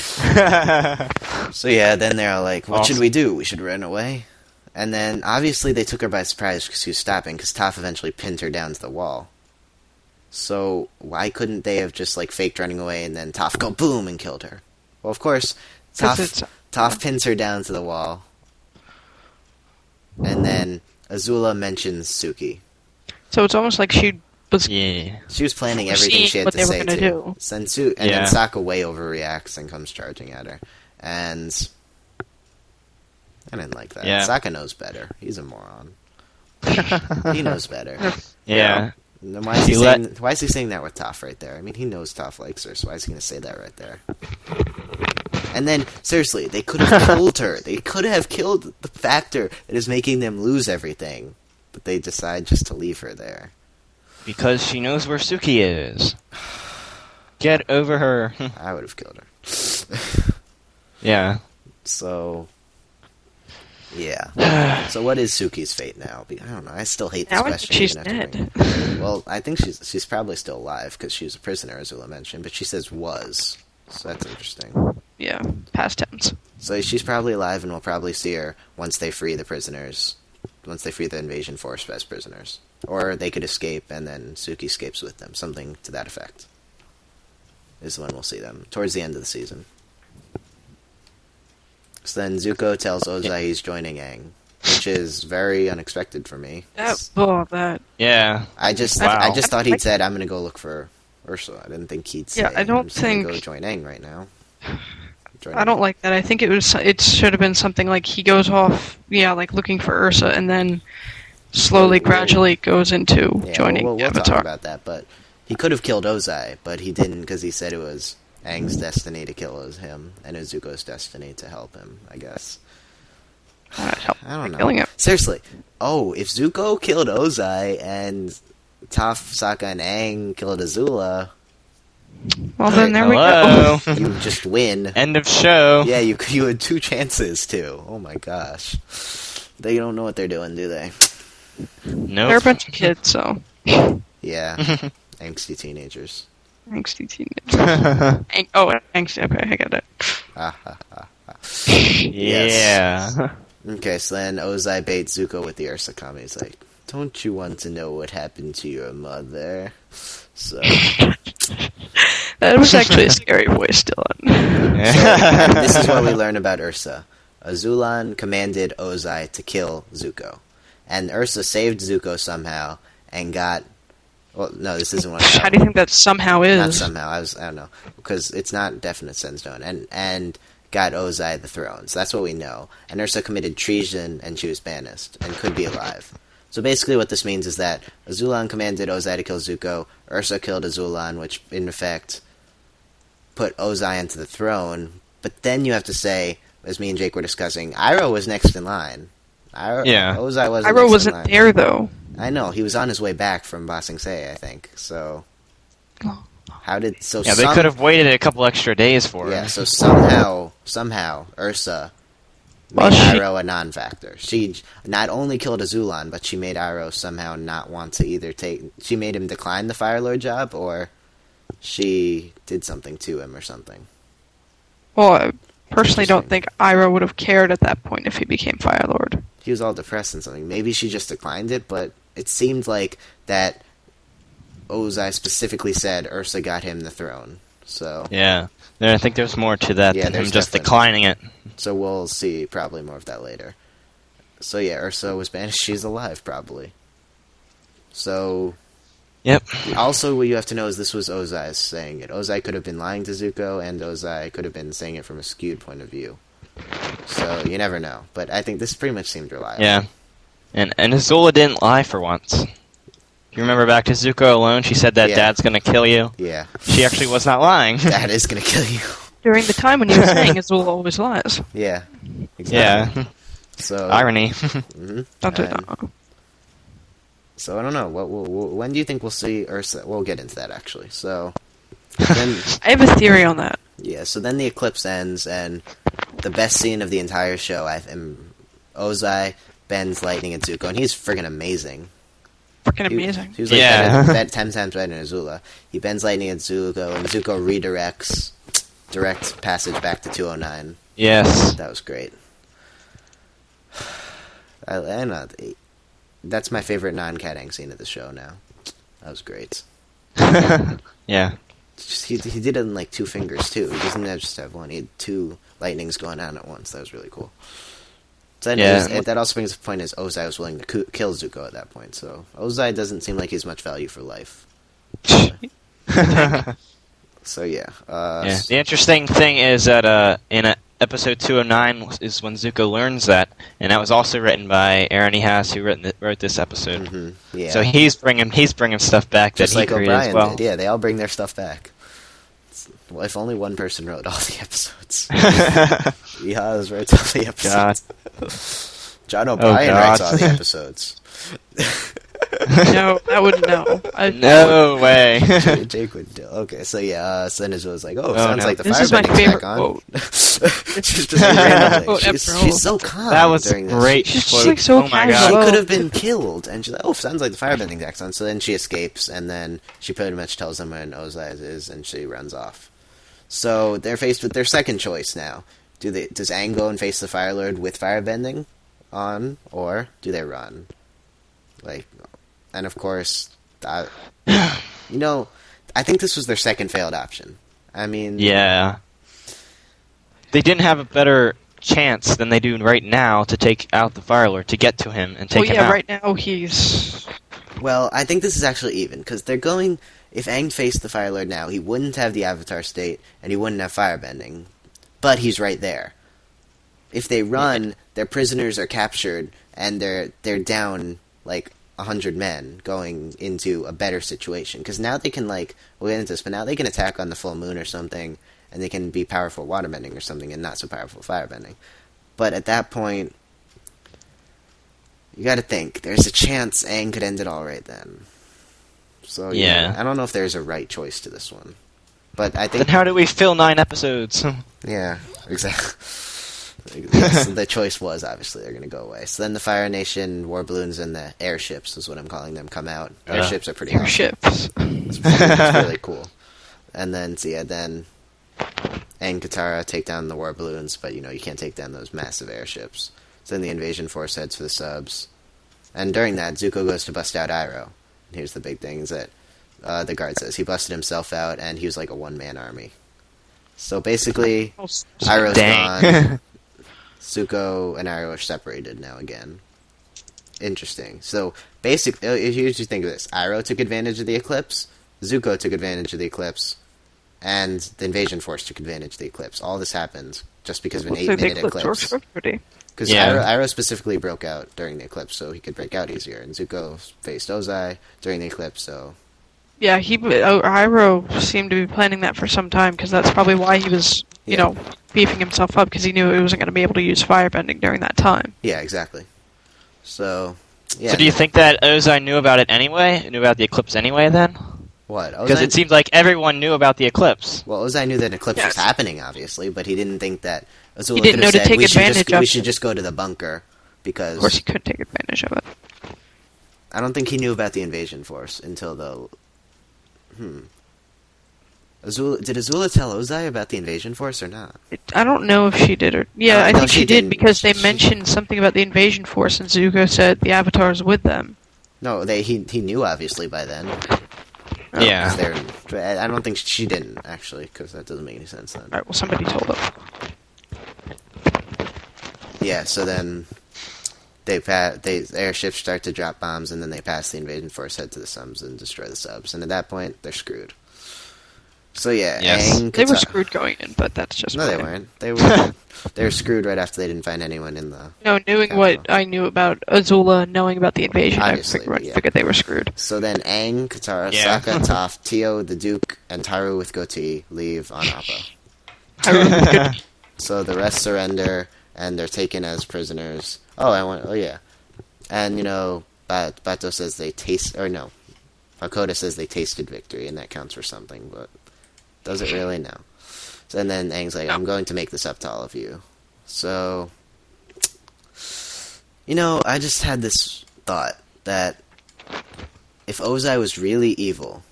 S7: So yeah, then they're all like, what should we do? We should run away? And then, obviously, they took her by surprise because she was stopping, because Toph eventually pinned her down to the wall. So, why couldn't they have just, like, faked running away and then Toph go boom and killed her? Well, of course, Toph pins her down to the wall. And then Azula mentions Suki.
S9: So it's almost like she was.
S8: Yeah.
S7: She was planning everything
S9: Seeing
S7: she had
S9: what
S7: to
S9: they were
S7: say,
S9: gonna
S7: too.
S9: do.
S7: And
S8: Yeah.
S7: then Sokka way overreacts and comes charging at her. And I didn't like that.
S8: Yeah.
S7: Sokka knows better. He's a moron. He knows better.
S8: Yeah.
S7: Then why is he saying that with Toph right there? I mean, he knows Toph likes her, so why is he going to say that right there? And then, seriously, they could have killed her. They could have killed the factor that is making them lose everything. But they decide just to leave her there.
S8: Because she knows where Suki is. Get over her.
S7: I would have killed her.
S8: Yeah.
S7: So, yeah. So what is Suki's fate now? I don't know. I still hate this
S9: Now
S7: question.
S9: she's
S7: even after
S9: dead.
S7: Well, I think she's probably still alive because she was a prisoner, as Azula mentioned. But she says was. So that's interesting.
S9: Yeah, past tense.
S7: So she's probably alive, and we'll probably see her once they free the prisoners. Once they free the invasion force as prisoners. Or they could escape, and then Suki escapes with them. Something to that effect. Is when we'll see them. Towards the end of the season. So then Zuko tells Ozai he's joining Aang. Which is very unexpected for me.
S9: That.
S8: Yeah.
S7: I just thought he'd said, I'm going to go look for Ursula. I didn't think he'd say,
S9: I don't
S7: I'm just gonna
S9: think...
S7: go join Aang right now.
S9: I don't like that. I think it should have been something like he goes off, like looking for Ursa, and then slowly, gradually goes into joining
S7: we'll
S9: Avatar.
S7: talk about that, but he could have killed Ozai, but he didn't because he said it was Aang's destiny to kill him, and it was Zuko's destiny to help him, I guess. I don't know.
S9: Killing him.
S7: Seriously. Oh, if Zuko killed Ozai and Toph, Sokka, and Aang killed Azula...
S9: Well, then there we go.
S7: You just win.
S8: End of show.
S7: Yeah, you had 2 chances, too. Oh my gosh. They don't know what they're doing, do they?
S8: Nope.
S9: They're a bunch of kids, so...
S7: Yeah. Angsty teenagers.
S9: Angsty teenagers. Angsty. Okay, I got it.
S8: Yeah.
S7: Okay, so then Ozai baits Zuko with the Ursa Kami. He's like, don't you want to know what happened to your mother? So...
S9: That was actually a scary voice, Dylan.
S7: So, this is what we learn about Ursa. Azulan commanded Ozai to kill Zuko. And Ursa saved Zuko somehow and got... Well, no, this isn't what I know.
S9: How do you think that somehow is?
S7: Not somehow. I don't know. Because it's not definite set in stone. And got Ozai the throne. So that's what we know. And Ursa committed treason and she was banished and could be alive. So basically what this means is that Azulan commanded Ozai to kill Zuko. Ursa killed Azulan, which in effect put Ozai onto the throne. But then you have to say, as me and Jake were discussing, Iroh was next in line. Ozai wasn't
S9: Iroh wasn't there, though.
S7: I know. He was on his way back from Ba Sing Se, I think. So...
S8: they could have waited a couple extra days for him.
S7: Yeah, so somehow, Ursa made Iroh a non-factor. She not only killed Azulan, but she made Iroh somehow not want to either take... She made him decline the Fire Lord job, or she did something to him or something.
S9: Well, I personally don't think Iroh would have cared at that point if he became Fire Lord.
S7: He was all depressed and something. Maybe she just declined it, but it seemed like that Ozai specifically said Ursa got him the throne. So
S8: yeah, I think there's more to that than him just declining it.
S7: So we'll see probably more of that later. So yeah, Ursa was banished. She's alive, probably. So...
S8: Yep.
S7: Also, what you have to know is this was Ozai saying it. Ozai could have been lying to Zuko, and Ozai could have been saying it from a skewed point of view. So, you never know. But I think this pretty much seemed reliable.
S8: Yeah. And Azula didn't lie for once. You remember back to Zuko alone? She said that Dad's gonna kill you.
S7: Yeah.
S8: She actually was not lying.
S7: Dad is gonna kill you.
S9: During the time when he was saying Azula always lies.
S7: Yeah. Exactly.
S8: Yeah.
S7: So
S8: irony.
S7: Mm-hmm. So I don't know. When do you think we'll see Ursa? We'll get into that actually. So then,
S9: I have a theory on that.
S7: Yeah. So then the eclipse ends, and the best scene of the entire show, Ozai bends lightning at Zuko, and he's friggin' amazing.
S9: Amazing.
S7: He was like 10 times better than Azula. He bends lightning at Zuko, and Zuko redirects direct passage back to 209.
S8: Yes.
S7: That was great. I know. That's my favorite non-Cat Aang scene of the show now. That was great.
S8: Yeah.
S7: He did it in like 2 fingers, too. He doesn't just have one. He had 2 lightnings going on at once. That was really cool. So anyways, that also brings up the point is Ozai was willing to kill Zuko at that point. So Ozai doesn't seem like he has much value for life. So yeah.
S8: The interesting thing is that in episode 209 is when Zuko learns that, and that was also written by Aaron Ehas, who wrote this episode.
S7: Mm-hmm. Yeah.
S8: So he's bringing stuff back
S7: just
S8: that he
S7: like
S8: created
S7: O'Brien
S8: as well.
S7: did. Yeah, they all bring their stuff back. Well, if only one person wrote all the episodes. Ehas writes all the episodes. John O'Brien writes all the episodes.
S9: No, I wouldn't know.
S8: No way.
S7: Jake would do. Okay, so yeah, so then Azula's like, sounds
S8: no.
S7: like the
S9: This is my
S7: firebending's
S9: favorite
S7: back on.
S9: quote.
S7: She's just like, randomly.
S9: Quote
S7: She's so calm
S8: That was
S7: during this.
S8: great.
S9: She's just
S8: quote.
S9: like so
S8: Oh my
S9: casual.
S7: She
S8: god.
S7: could have been killed, and she's like, sounds like the firebending's back on. So then she escapes, and then she pretty much tells them where Ozai is, and she runs off. So they're faced with their second choice now. Does Aang go and face the Fire Lord with firebending on, or do they run? And of course, I think this was their second failed option. I mean,
S8: Yeah. They didn't have a better chance than they do right now to take out the Fire Lord, to get to him and take him out.
S9: right now he's...
S7: well, I think this is actually even, because they're going... If Aang faced the Fire Lord now, he wouldn't have the Avatar state, and he wouldn't have firebending. But he's right there. If they run, their prisoners are captured, and they're down, 100 men going into a better situation. Because now they can, we'll get into this, but now they can attack on the full moon or something, and they can be powerful waterbending or something, and not so powerful firebending. But at that point, you gotta think, there's a chance Aang could end it all right then. So,
S8: Yeah.
S7: I don't know if there's a right choice to this one. But I think...
S8: Then how do we fill 9 episodes?
S7: Yeah, exactly. Yes, the choice was, obviously, they're going to go away. So then the Fire Nation war balloons and the airships, is what I'm calling them, come out. Airships are pretty awesome.
S9: Airships.
S7: It's really cool. And then, then Aang and Katara take down the war balloons, but, you can't take down those massive airships. So then the invasion force heads for the subs. And during that, Zuko goes to bust out Iroh. And here's the big thing, is that the guard says he busted himself out, and he was like a one-man army. So basically, Iroh's gone. Zuko and Iroh are separated now again. Interesting. So, basically, here's you think of this. Iroh took advantage of the eclipse, Zuko took advantage of the eclipse, and the invasion force took advantage of the eclipse. All this happened just because of an 8-minute eclipse. Because Iroh specifically broke out during the eclipse, so he could break out easier. And Zuko faced Ozai during the eclipse, so...
S9: Yeah, Iroh seemed to be planning that for some time, because that's probably why he was, beefing himself up, because he knew he wasn't going to be able to use firebending during that time.
S7: Yeah, exactly. So, yeah.
S8: So do you think that Ozai knew about it anyway? Knew about the eclipse anyway, then?
S7: What?
S8: Because it seems like everyone knew about the eclipse.
S7: Well, Ozai knew that an eclipse was happening, obviously, but he didn't think that... Azula
S9: he didn't know to take advantage of it.
S7: We should just go to the bunker, because...
S9: Of course he could take advantage of it.
S7: I don't think he knew about the invasion force until the... Did Azula tell Ozai about the invasion force or not?
S9: I don't know if she did or... Yeah, I
S7: no,
S9: think
S7: she
S9: she did,
S7: didn't.
S9: because they mentioned something about the invasion force, and Zuko said the Avatar's with them.
S7: No, he knew, obviously, by then.
S8: Yeah.
S7: I don't think she didn't, actually, because that doesn't make any sense then.
S9: Alright, well, somebody told them.
S7: Yeah, so then airships start to drop bombs, and then they pass the invasion force, head to the subs, and destroy the subs. And at that point, they're screwed. So yeah,
S8: Yes.
S7: Aang,
S9: They were
S7: Katara-
S9: screwed going in, but that's just...
S7: No, they
S9: fine.
S7: weren't. They were screwed right after they didn't find anyone in the...
S9: No, knowing
S7: capital.
S9: what I knew about Azula, knowing about the invasion,
S7: Obviously,
S9: I
S7: yeah.
S9: figured they were screwed.
S7: So then Aang, Katara,
S8: Yeah.
S7: Sokka, Toph, Tio, the Duke, and Taru with goatee leave on Appa. So the rest surrender, and they're taken as prisoners. Oh yeah. And, Bato says they Hakoda says they tasted victory, and that counts for something, but does it really? No. So, and then Aang's like, I'm going to make this up to all of you. So, I just had this thought that if Ozai was really evil,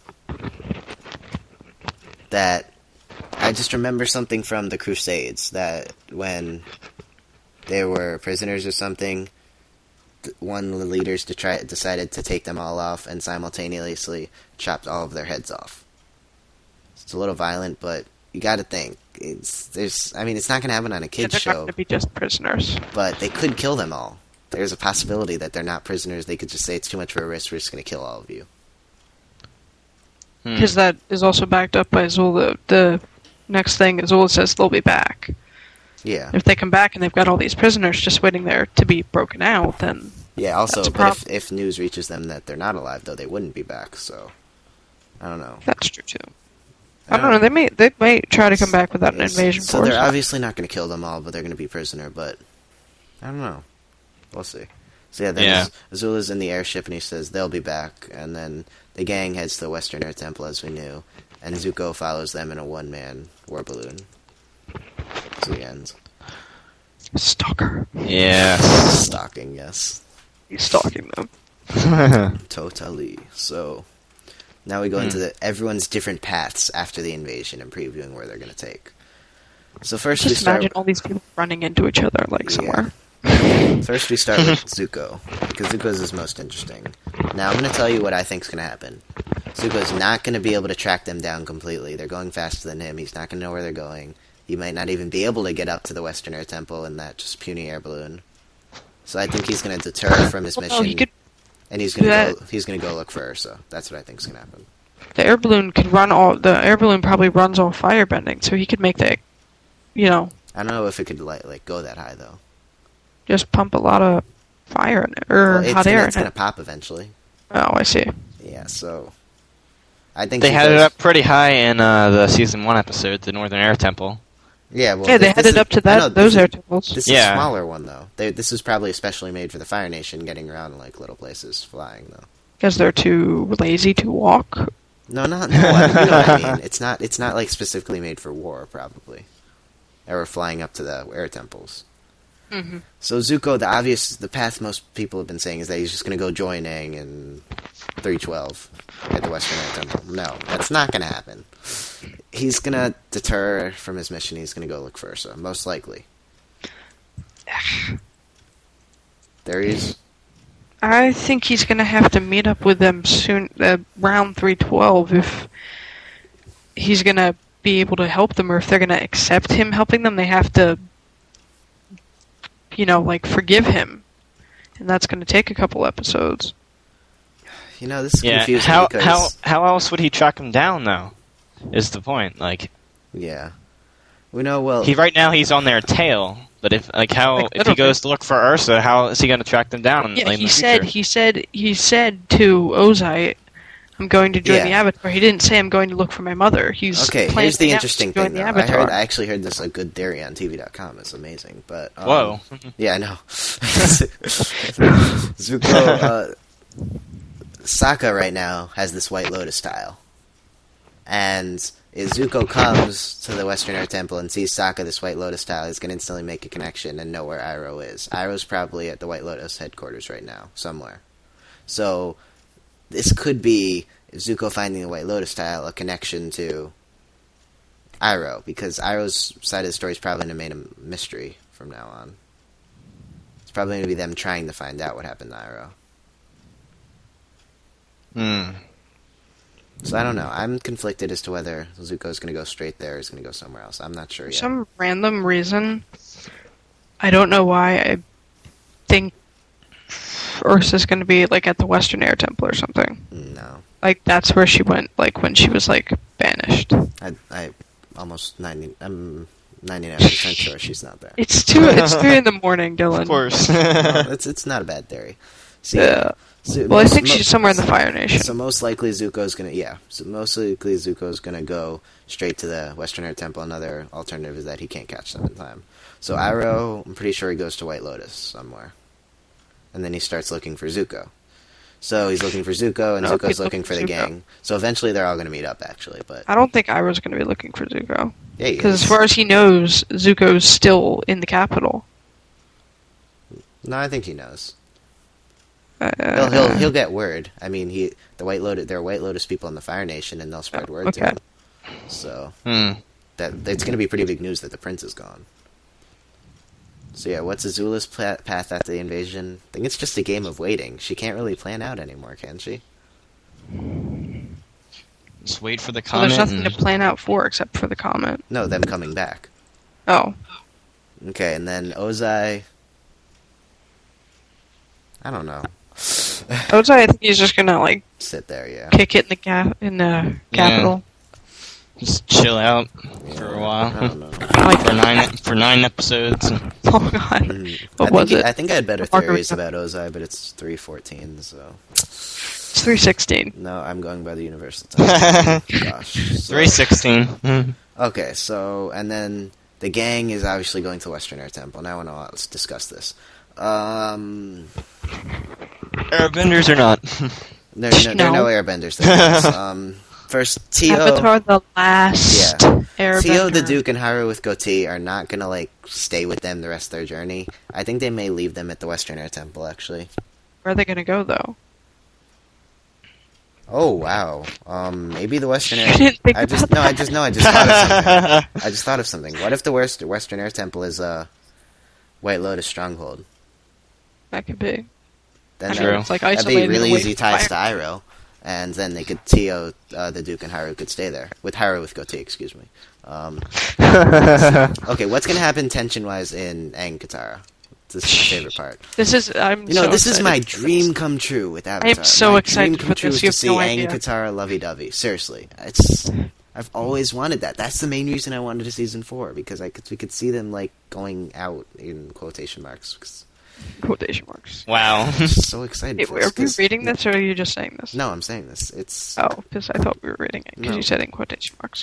S7: that I just remember something from the Crusades, that when they were prisoners or something, one of the leaders decided to take them all off and simultaneously chopped all of their heads off. It's a little violent, but you gotta think. It's not gonna happen on a kid's
S9: They're
S7: show.
S9: not going to be just prisoners.
S7: But they could kill them all. There's a possibility that they're not prisoners. They could just say it's too much of a risk. We're just going to kill all of you.
S9: Because that is also backed up by Azula. The next thing, Azula says they'll be back.
S7: Yeah.
S9: If they come back and they've got all these prisoners just waiting there to be broken out, then
S7: Yeah, also,
S9: that's a
S7: but
S9: problem.
S7: if news reaches them that they're not alive, though, they wouldn't be back, so... I don't know.
S9: That's true too. I don't know. They may try to come back without an invasion
S7: So
S9: force.
S7: they're obviously not going to kill them all, but they're going to be prisoner. But I don't know. We'll see. So yeah, then Azula's in the airship, and he says they'll be back. And then the gang heads to the Western Air Temple, as we knew, and Zuko follows them in a one-man war balloon. So the end.
S9: Stalker.
S8: Yeah.
S7: Stalking, yes.
S9: He's stalking them.
S7: Totally. So now we go into everyone's different paths after the invasion and previewing where they're going to take. So first we
S9: Just
S7: start.
S9: imagine all these people running into each other, like, somewhere.
S7: First we start with Zuko, because Zuko's is most interesting. Now I'm going to tell you what I think's going to happen. Zuko's not going to be able to track them down completely. They're going faster than him. He's not going to know where they're going. He might not even be able to get up to the Western Air Temple in that just puny air balloon. So I think he's going to deter from his mission, and he's going to go look for her. So that's what I think's going to happen.
S9: The air balloon could run all. The air balloon probably runs all firebending, so he could make that. I don't
S7: know if it could like go that high though.
S9: Just pump a lot of fire in it, or hot air.
S7: It's going to pop eventually.
S9: Oh, I see.
S7: Yeah, so I think
S8: they had it up pretty high in the season 1 episode, the Northern Air Temple.
S7: Yeah, well,
S9: they had it up to those air temples.
S7: This is a smaller one though. This is probably especially made for the Fire Nation, getting around in like little places, flying though.
S9: Because they're too lazy to walk.
S7: No. You know what I mean. It's not like specifically made for war, probably, or flying up to the air temples.
S9: Mm-hmm.
S7: So Zuko, the path most people have been saying is that he's just going to go join Aang in 312 at the Western Air Temple. No, that's not going to happen. He's going to deter from his mission. He's going to go look for Ursa, most likely. There he is.
S9: I think he's going to have to meet up with them soon, around 312, if he's going to be able to help them, or if they're going to accept him helping them, they have to, forgive him. And that's going to take a couple episodes.
S7: This is confusing because...
S8: How else would he track him down, though? Is the point,
S7: Yeah. We know, well...
S8: Right now he's on their tail, but if he goes to look for Ursa, how is he going to track them down?
S9: Yeah, he said to Ozai, I'm going to join the Avatar. He didn't say I'm going to look for my mother. He's
S7: here's the interesting thing, though.
S9: Avatar.
S7: I actually heard this good theory on TV.com. It's amazing, but...
S8: Whoa.
S7: Yeah, I know. Zuko, Sokka right now has this White Lotus style. And if Zuko comes to the Western Air Temple and sees Sokka this White Lotus style, he's going to instantly make a connection and know where Iroh is. Iroh's probably at the White Lotus headquarters right now, somewhere. So, this could be, if Zuko finding the White Lotus style, a connection to Iroh, because Iroh's side of the story is probably going to remain a mystery from now on. It's probably going to be them trying to find out what happened to Iroh. So I don't know. I'm conflicted as to whether Zuko's going to go straight there or is going to go somewhere else. I'm not sure yet.
S9: For some random reason, I don't know why, I think Ursa's going to be at the Western Air Temple or something.
S7: No.
S9: That's where she went, when she was banished.
S7: I almost 99% sure she's not there.
S9: It's 3 in the morning, Dylan.
S8: Of course.
S7: It's not a bad theory.
S9: Yeah. I think she's somewhere in the Fire Nation.
S7: So most likely Zuko's gonna go straight to the Western Air Temple. Another alternative is that he can't catch them in time. So Iroh, I'm pretty sure he goes to White Lotus somewhere, and then he starts looking for Zuko. So he's looking for Zuko, and Zuko's looking for the gang. So eventually they're all gonna meet up, actually. But
S9: I don't think Iroh's gonna be looking for Zuko.
S7: Yeah,
S9: because as far as he knows, Zuko's still in the capital.
S7: No, I think he knows. He'll get word. I mean, there are White Lotus people in the Fire Nation, and they'll spread word to him. So it's going to be pretty big news that the prince is gone. So yeah, what's Azula's path after the invasion? I think it's just a game of waiting. She can't really plan out anymore, can she?
S8: Just wait for the comment.
S9: There's nothing to plan out for except for the comment.
S7: No, them coming back.
S9: Oh.
S7: Okay, and then Ozai... I don't know.
S9: Ozai, I think he's just gonna sit
S7: there, yeah.
S9: Kick it in the capital.
S8: Just chill out for a
S7: I
S8: while.
S7: don't know.
S8: For 9 episodes.
S9: Oh god. What was it?
S7: I think I had better
S9: Margaret
S7: theories
S9: County.
S7: about Ozai, but it's 3:14, so...
S9: It's 3:16.
S7: No, I'm going by the universal time. Gosh. So-
S8: 3:16.
S7: Okay, so, and then the gang is obviously going to Western Air Temple. Now, let's discuss this.
S8: Airbenders or not?
S7: There are no airbenders there. Guys. First, Tio...
S9: Avatar: The Last Airbender.
S7: Tio, the Duke, and Haru with goatee are not gonna, like, stay with them the rest of their journey. I think they may leave them at the Western Air Temple, actually.
S9: Where are they gonna go though?
S7: Oh, wow. Maybe the Western
S9: You
S7: Air...
S9: didn't think
S7: I just
S9: about
S7: thought of something. I just thought of something. What if the Western Air Temple is, White Lotus Stronghold?
S9: That could be.
S7: Then
S8: True.
S9: It's like
S7: that'd be
S9: isolated
S7: really
S9: away
S7: easy
S9: from
S7: ties to
S9: fire.
S7: Iroh. And then they could... Tio, the Duke, and Haru could stay there. With Haru with goatee, excuse me. Okay, what's gonna happen tension-wise in Aang Katara? This is my favorite part.
S9: This is
S7: This is
S9: excited
S7: my
S9: for this.
S7: dream come true with Avatar.
S9: am so
S7: my
S9: excited
S7: dream
S9: for
S7: come true
S9: this,
S7: is
S9: you
S7: to
S9: have
S7: see
S9: no
S7: Aang
S9: idea.
S7: Katara lovey-dovey. Seriously, I've always wanted that. That's the main reason I wanted a season 4, because we could see them like going out in quotation marks. 'Cause
S9: Quotation marks.
S8: Wow.
S7: I'm just so excited.
S9: Wait,
S7: for
S9: are
S7: this,
S9: we
S7: 'cause-
S9: reading this, or are you just saying this?
S7: No, I'm saying this. It's
S9: Oh, because I thought we were reading it, because
S7: No.
S9: you said in quotation marks.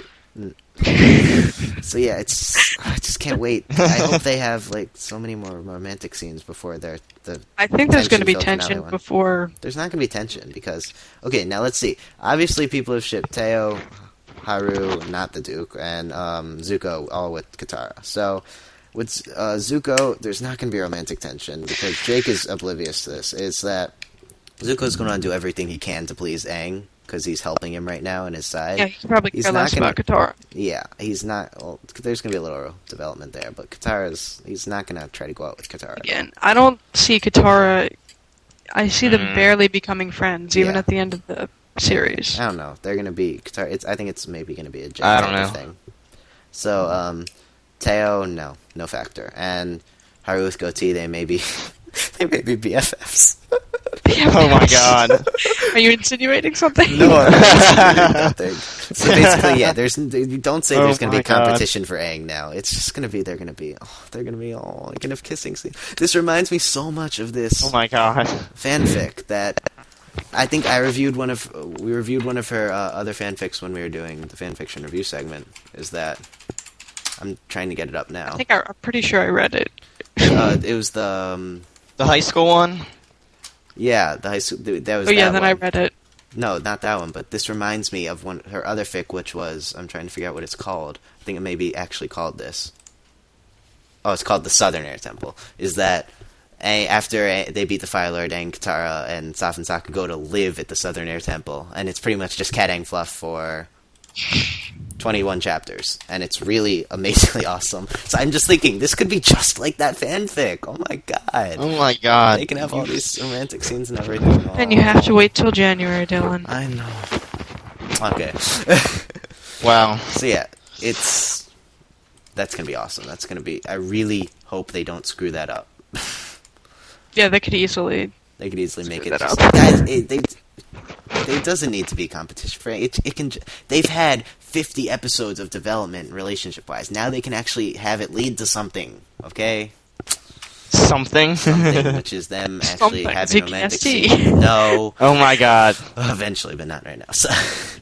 S7: so yeah. I just can't wait. I hope they have like so many more romantic scenes before the.
S9: I think there's going to be
S7: Tension-filled finale
S9: tension
S7: one.
S9: before...
S7: There's not going to be tension because now let's see. Obviously, people have shipped Teo, Haru, not the Duke, and Zuko all with Katara. So with Zuko, there's not going to be romantic tension because Jake is oblivious to this. Is that Zuko's going to do everything he can to please Aang because he's helping him right now on his side.
S9: Yeah, he's probably
S7: He's
S9: care
S7: not
S9: less
S7: gonna-
S9: about Katara.
S7: Yeah, he's not. Well, there's going to be a little development there, but he's not going to try to go out with Katara.
S9: Again, I don't see Katara... I see them barely becoming friends, even
S7: Yeah.
S9: at the end of the series.
S7: I don't know. They're going to be Katara. I think it's maybe going to be a Jake
S8: I don't
S7: type of
S8: know.
S7: thing. So, Teo, no factor, and Haru with goatee, they may be BFFs.
S8: Oh my god.
S9: Are you insinuating something?
S7: No, nothing. So basically, yeah. Don't say
S8: Oh
S7: there's going to
S8: my
S7: be competition for Aang now. It's just going to be they're going to be have kissing scenes. This reminds me so much of this
S8: Oh my god.
S7: fanfic that I think we reviewed one of her other fanfics when we were doing the fanfiction review segment. Is that I'm trying to get it up now.
S9: I'm pretty sure I read it.
S7: It was the
S8: The high school one?
S7: yeah, the high school. That was.
S9: Oh yeah,
S7: that
S9: then
S7: one.
S9: I read it.
S7: No, not that one. But this reminds me of her other fic, which was I'm trying to figure out what it's called. I think it may be actually called this. Oh, it's called the Southern Air Temple. Is that after they beat the Fire Lord, Aang, Katara, and Soph and Sokka go to live at the Southern Air Temple, and it's pretty much just Cat Aang fluff for 21 chapters, and it's really amazingly awesome. So I'm just thinking, this could be just like that fanfic. Oh my god.
S8: Oh my god.
S7: They can have all these romantic scenes and everything.
S9: And you have to wait till January, Dylan.
S7: I know. Okay.
S8: Wow.
S7: So yeah, that's gonna be awesome. That's gonna be. I really hope they don't screw that up.
S9: Yeah, they could easily...
S7: They could easily make
S9: Screw
S7: it.
S9: that
S7: Just,
S9: up.
S7: guys, it doesn't need to be competition for it. It can. They've had 50 episodes of development relationship wise. Now they can actually have it lead to something. Okay.
S8: Something?
S7: Something, which is them actually
S9: Something.
S7: having romantic
S9: ZKST.
S7: scenes. No.
S8: Oh my god.
S7: Eventually, but not right now. So,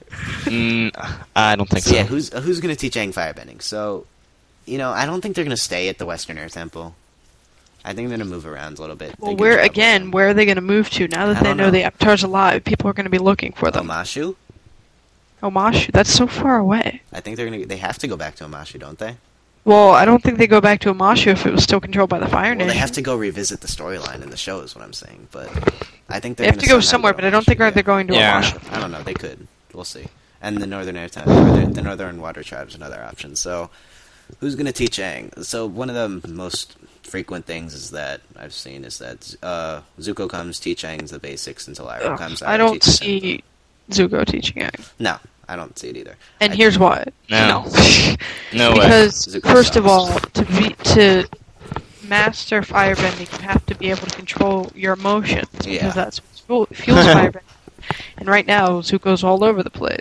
S8: I don't think
S7: so
S8: so.
S7: yeah, who's going to teach Aang firebending? So, I don't think they're going to stay at the Western Air Temple. I think they're going to move around a little bit.
S9: Well,
S7: They could travel
S9: where
S7: around.
S9: are they going to move to? Now that
S7: I
S9: they
S7: don't
S9: know
S7: know.
S9: the Avatar's alive, people are going to be looking for them.
S7: Omashu?
S9: Omashu, that's so far away.
S7: I think they have to go back to Omashu, don't they?
S9: Well, I don't think they go back to Omashu if it was still controlled by the Fire
S7: Well,
S9: Nation.
S7: they have to go revisit the storyline in the show, is what I'm saying. But I think
S9: They
S7: they're
S9: have to go somewhere, but I don't think they're going to
S8: Yeah.
S9: Omashu.
S7: I don't know. They could. We'll see. And the Northern Air Temple, the Northern Water Tribe is another option. So, who's going to teach Aang? So, one of the most frequent things is that I've seen is that Zuko comes, teach Aang the basics until Iroh comes.
S9: I
S7: Iroh
S9: don't
S7: teaches him.
S9: see Zuko teaching Aang.
S7: No, I don't see it either.
S9: And
S7: I-
S9: here's why.
S8: No. No way.
S9: Because
S7: Zuko
S9: first of
S7: sucks.
S9: all, to master firebending, you have to be able to control your emotions
S7: Yeah.
S9: because that's what fuels firebending. And right now, Zuko's all over the place.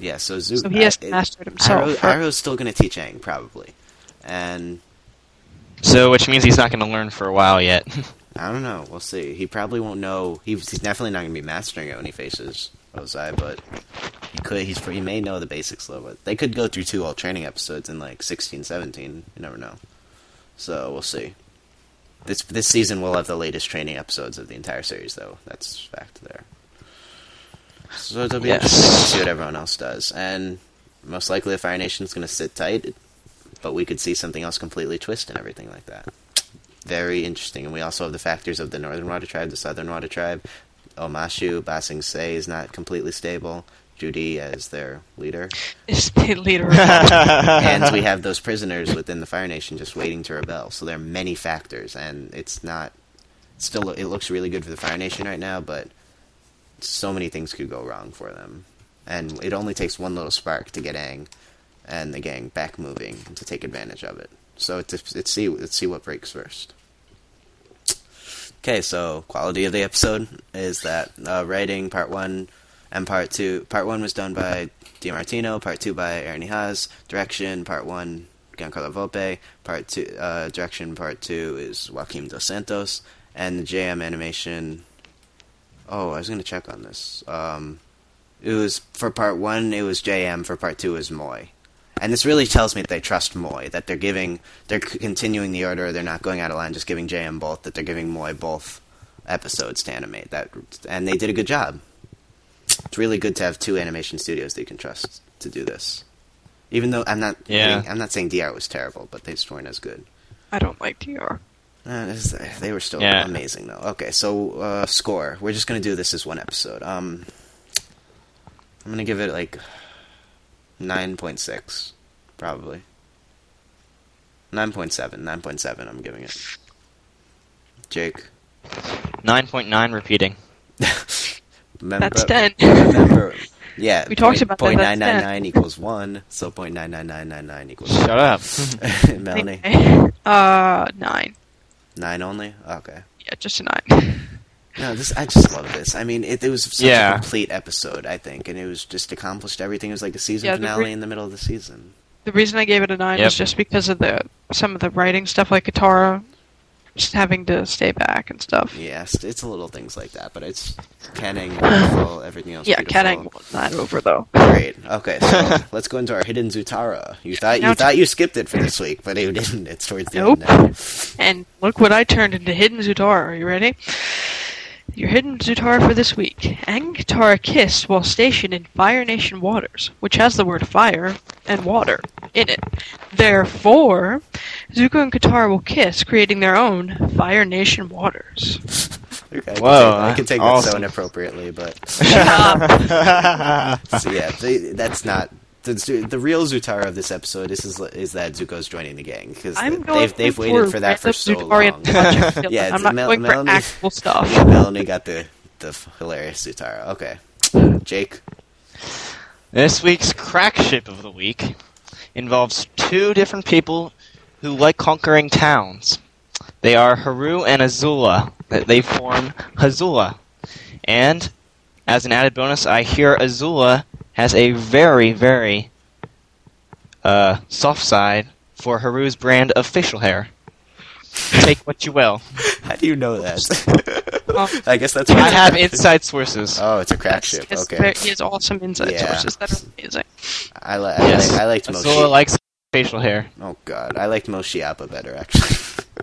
S7: Yeah, so
S9: So he has to master it himself.
S7: Arrow's still going to teach Aang, probably. And
S8: So, which means he's not going to learn for a while yet.
S7: I don't know. We'll see. He probably won't know. He's definitely not going to be mastering it when he faces Ozai, but he may know the basics a little bit. They could go through 2 whole training episodes in like 16, 17. You never know. So we'll see. This season we'll have the latest training episodes of the entire series, though. That's fact there. So it'll be interesting to see what everyone else does, and most likely the Fire Nation's going to sit tight, but we could see something else completely twist and everything like that. Very interesting. And we also have the factors of the Northern Water Tribe, the Southern Water Tribe. Omashu, Ba Sing Se is not completely stable. Judy as their leader.
S9: Is the leader.
S7: And we have those prisoners within the Fire Nation just waiting to rebel. So there are many factors, and it's not... Still, it looks really good for the Fire Nation right now, but so many things could go wrong for them. And it only takes one little spark to get Aang and the gang back moving to take advantage of it. So let's see what breaks first. Okay, so quality of the episode is that writing part 1 and part 2. Part 1 was done by DiMartino, part 2 by Aaron Haas. Direction, part 1, Giancarlo Volpe. Part 2, direction, part 2 is Joaquim Dos Santos. And the JM animation... Oh, I was going to check on this. It was, for part 1, it was JM. For part 2, it was Moy. And this really tells me that they trust Moy, that they're continuing the order, they're not going out of line, just giving JM both, that they're giving Moy both episodes to animate. And they did a good job. It's really good to have 2 animation studios that you can trust to do this. Even though I'm not saying DR was terrible, but they just weren't as good.
S9: I don't like DR.
S7: They were still amazing, though. Okay, so score. We're just going to do this as one episode. I'm going to give it like 9.6, probably. 9.7 I'm giving it. Jake?
S8: 9.9 repeating.
S9: That's 10.
S7: Remember, yeah,
S9: we talked about that.
S7: 0.999 equals 1, so 0.99999 equals 1.
S8: Shut up.
S7: Melanie?
S9: 9.
S7: 9 only? Okay.
S9: Yeah, just a 9.
S7: No, I just love this. I mean, it was such a complete episode, I think, and it was just accomplished everything. It was like a season finale in the middle of the season.
S9: The reason I gave it a 9 was just because of some of the writing stuff, like Katara just having to stay back and stuff.
S7: Yes, it's a little things like that, but it's Kanang wonderful, everything else beautiful.
S9: Kanang won that over, though.
S7: Great. Okay, so let's go into our Hidden Zutara. You thought you skipped it for this week, but you didn't. It's towards the end now.
S9: And look what I turned into Hidden Zutara. Are you ready? Your Hidden Zutara for this week. Aang and Katara kiss while stationed in Fire Nation waters, which has the word fire and water in it. Therefore, Zuko and Katara will kiss, creating their own Fire Nation waters.
S7: Okay, I can take that so inappropriately, but... So yeah, that's not... The real Zutara of this episode is that Zuko's joining the gang, because they've waited for that for so long. Yeah,
S9: I'm not going for actual stuff.
S7: Yeah, Melanie got the hilarious Zutara. Okay. Jake?
S8: This week's crack ship of the week involves 2 different people who like conquering towns. They are Haru and Azula. They form Hazula. And, as an added bonus, I hear Azula has a very, very soft side for Haru's brand of facial hair. Take what you will.
S7: How do you know that? I guess that's why
S8: I have inside sources.
S7: Oh, it's a crack ship. Okay.
S9: He has awesome inside sources that are amazing.
S7: I liked most.
S8: Azula likes facial hair.
S7: Oh god, I liked most Shiappa better, actually.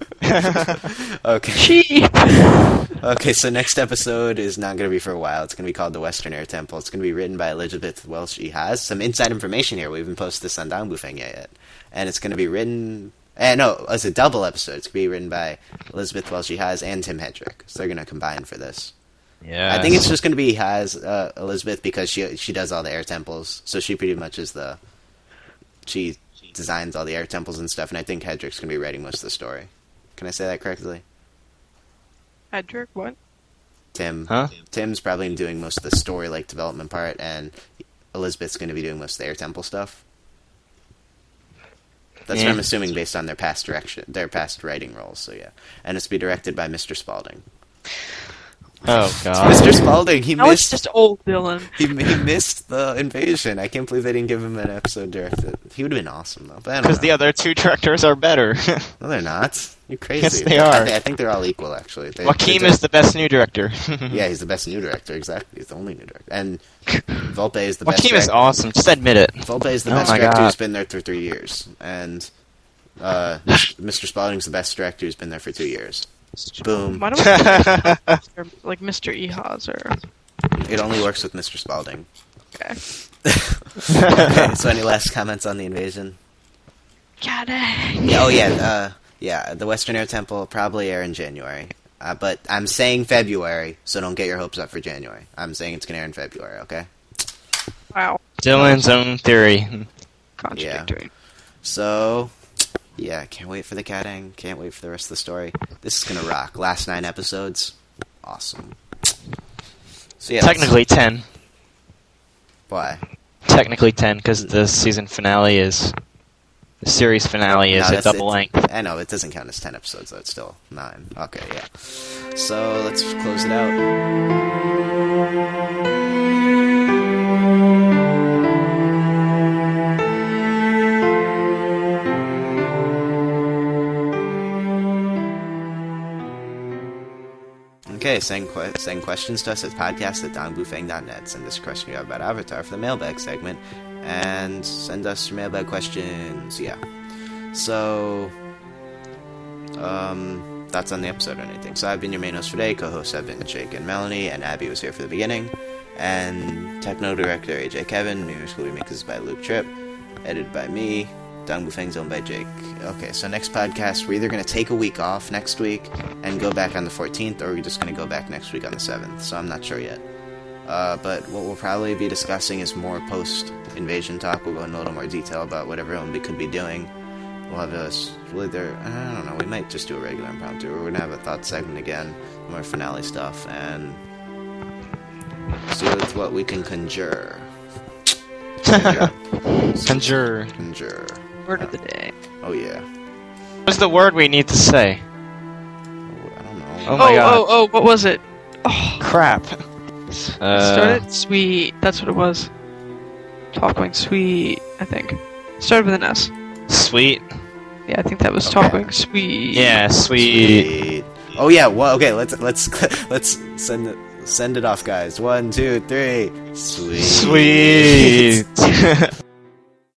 S9: Okay.
S7: Okay, so next episode is not going to be for a while. It's going to be called The Western Air Temple. It's going to be written by Elizabeth Welsh Has some inside information here. We haven't posted this on Dong Bufeng yet. And it's going to be written... it's a double episode. It's going to be written by Elizabeth Welsh Has and Tim Hedrick. So they're going to combine for this.
S8: Yeah.
S7: I think it's just going to be Elizabeth, because she does all the air temples. So she pretty much is she designs all the air temples and stuff. And I think Hedrick's going to be writing most of the story. Can I say that correctly?
S9: Hedrick, what?
S7: Tim.
S8: Huh?
S7: Tim's probably doing most of the story, development part, and Elizabeth's going to be doing most of the air temple stuff. That's what I'm assuming based on their past writing roles, so yeah. And it's to be directed by Mr. Spalding.
S8: Oh god.
S7: Mr. Spaulding, he
S9: Now it's
S7: missed.
S9: just old Dylan.
S7: He missed the invasion. I can't believe they didn't give him an episode directed. He would have been awesome though. But I don't
S8: Because
S7: know.
S8: the other two directors are better.
S7: No, they're not. You're crazy.
S8: Yes, they are.
S7: I think they're all equal, actually.
S8: Joaquin is the best new director.
S7: Yeah, he's the best new director. Exactly, he's the only new director. And Volpe is the best.
S8: Joaquin is
S7: director.
S8: awesome. Just admit it.
S7: Volpe is the
S8: Oh
S7: best
S8: my
S7: director
S8: God.
S7: who's been there for 3 years, and Mr. Spaulding's the best director who's been there for 2 years. Boom.
S9: Why don't we like Mr. Ehaz or...
S7: It only works with Mr. Spaulding.
S9: Okay.
S7: Okay, so any last comments on the invasion?
S9: Got it.
S7: Yeah, oh yeah, the Western Air Temple will probably air in January. But I'm saying February, so don't get your hopes up for January. I'm saying it's going to air in February, okay?
S9: Wow.
S8: Dylan's own theory.
S9: Contradictory.
S7: So, yeah, can't wait for the Katang. Can't wait for the rest of the story. This is going to rock. Last 9 episodes. Awesome. So yeah,
S8: Technically 10.
S7: Why?
S8: Technically 10, because the season finale is... The series finale is a double length.
S7: I know, it doesn't count as 10 episodes, though. It's still 9. Okay, yeah. So, let's close it out. Okay, send questions to us at podcast@dongbufang.net. Send us a question you have about Avatar for the mailbag segment, and send us your mailbag questions. Yeah. So, thoughts on the episode or anything. So I've been your main host for today. Co-hosts have been Jake and Melanie, and Abby was here for the beginning. And techno director AJ Kevin. New Year's School Remix is by Luke Tripp. Edited by me. Dong Bufang's owned by Jake. Okay, so next podcast, we're either going to take a week off next week and go back on the 14th, or we're just going to go back next week on the 7th, so I'm not sure yet. But what we'll probably be discussing is more post-invasion talk. We'll go into a little more detail about what everyone could be doing. We'll have I don't know, we might just do a regular impromptu. We're going to have a thought segment again, more finale stuff, and see what we can conjure.
S8: Conjure.
S9: Word of the day.
S7: Oh, yeah.
S8: What's the word we need to say?
S7: I don't know.
S8: Oh my god.
S9: Oh, what was it? Oh,
S8: Crap.
S9: started sweet. That's what it was. Talking sweet, I think. Started with an S.
S8: Sweet.
S9: Yeah, I think that was talking sweet.
S8: Yeah, sweet.
S7: Oh yeah. Well, okay. Let's send it off, guys. 1, 2, 3. Sweet.
S8: Sweet.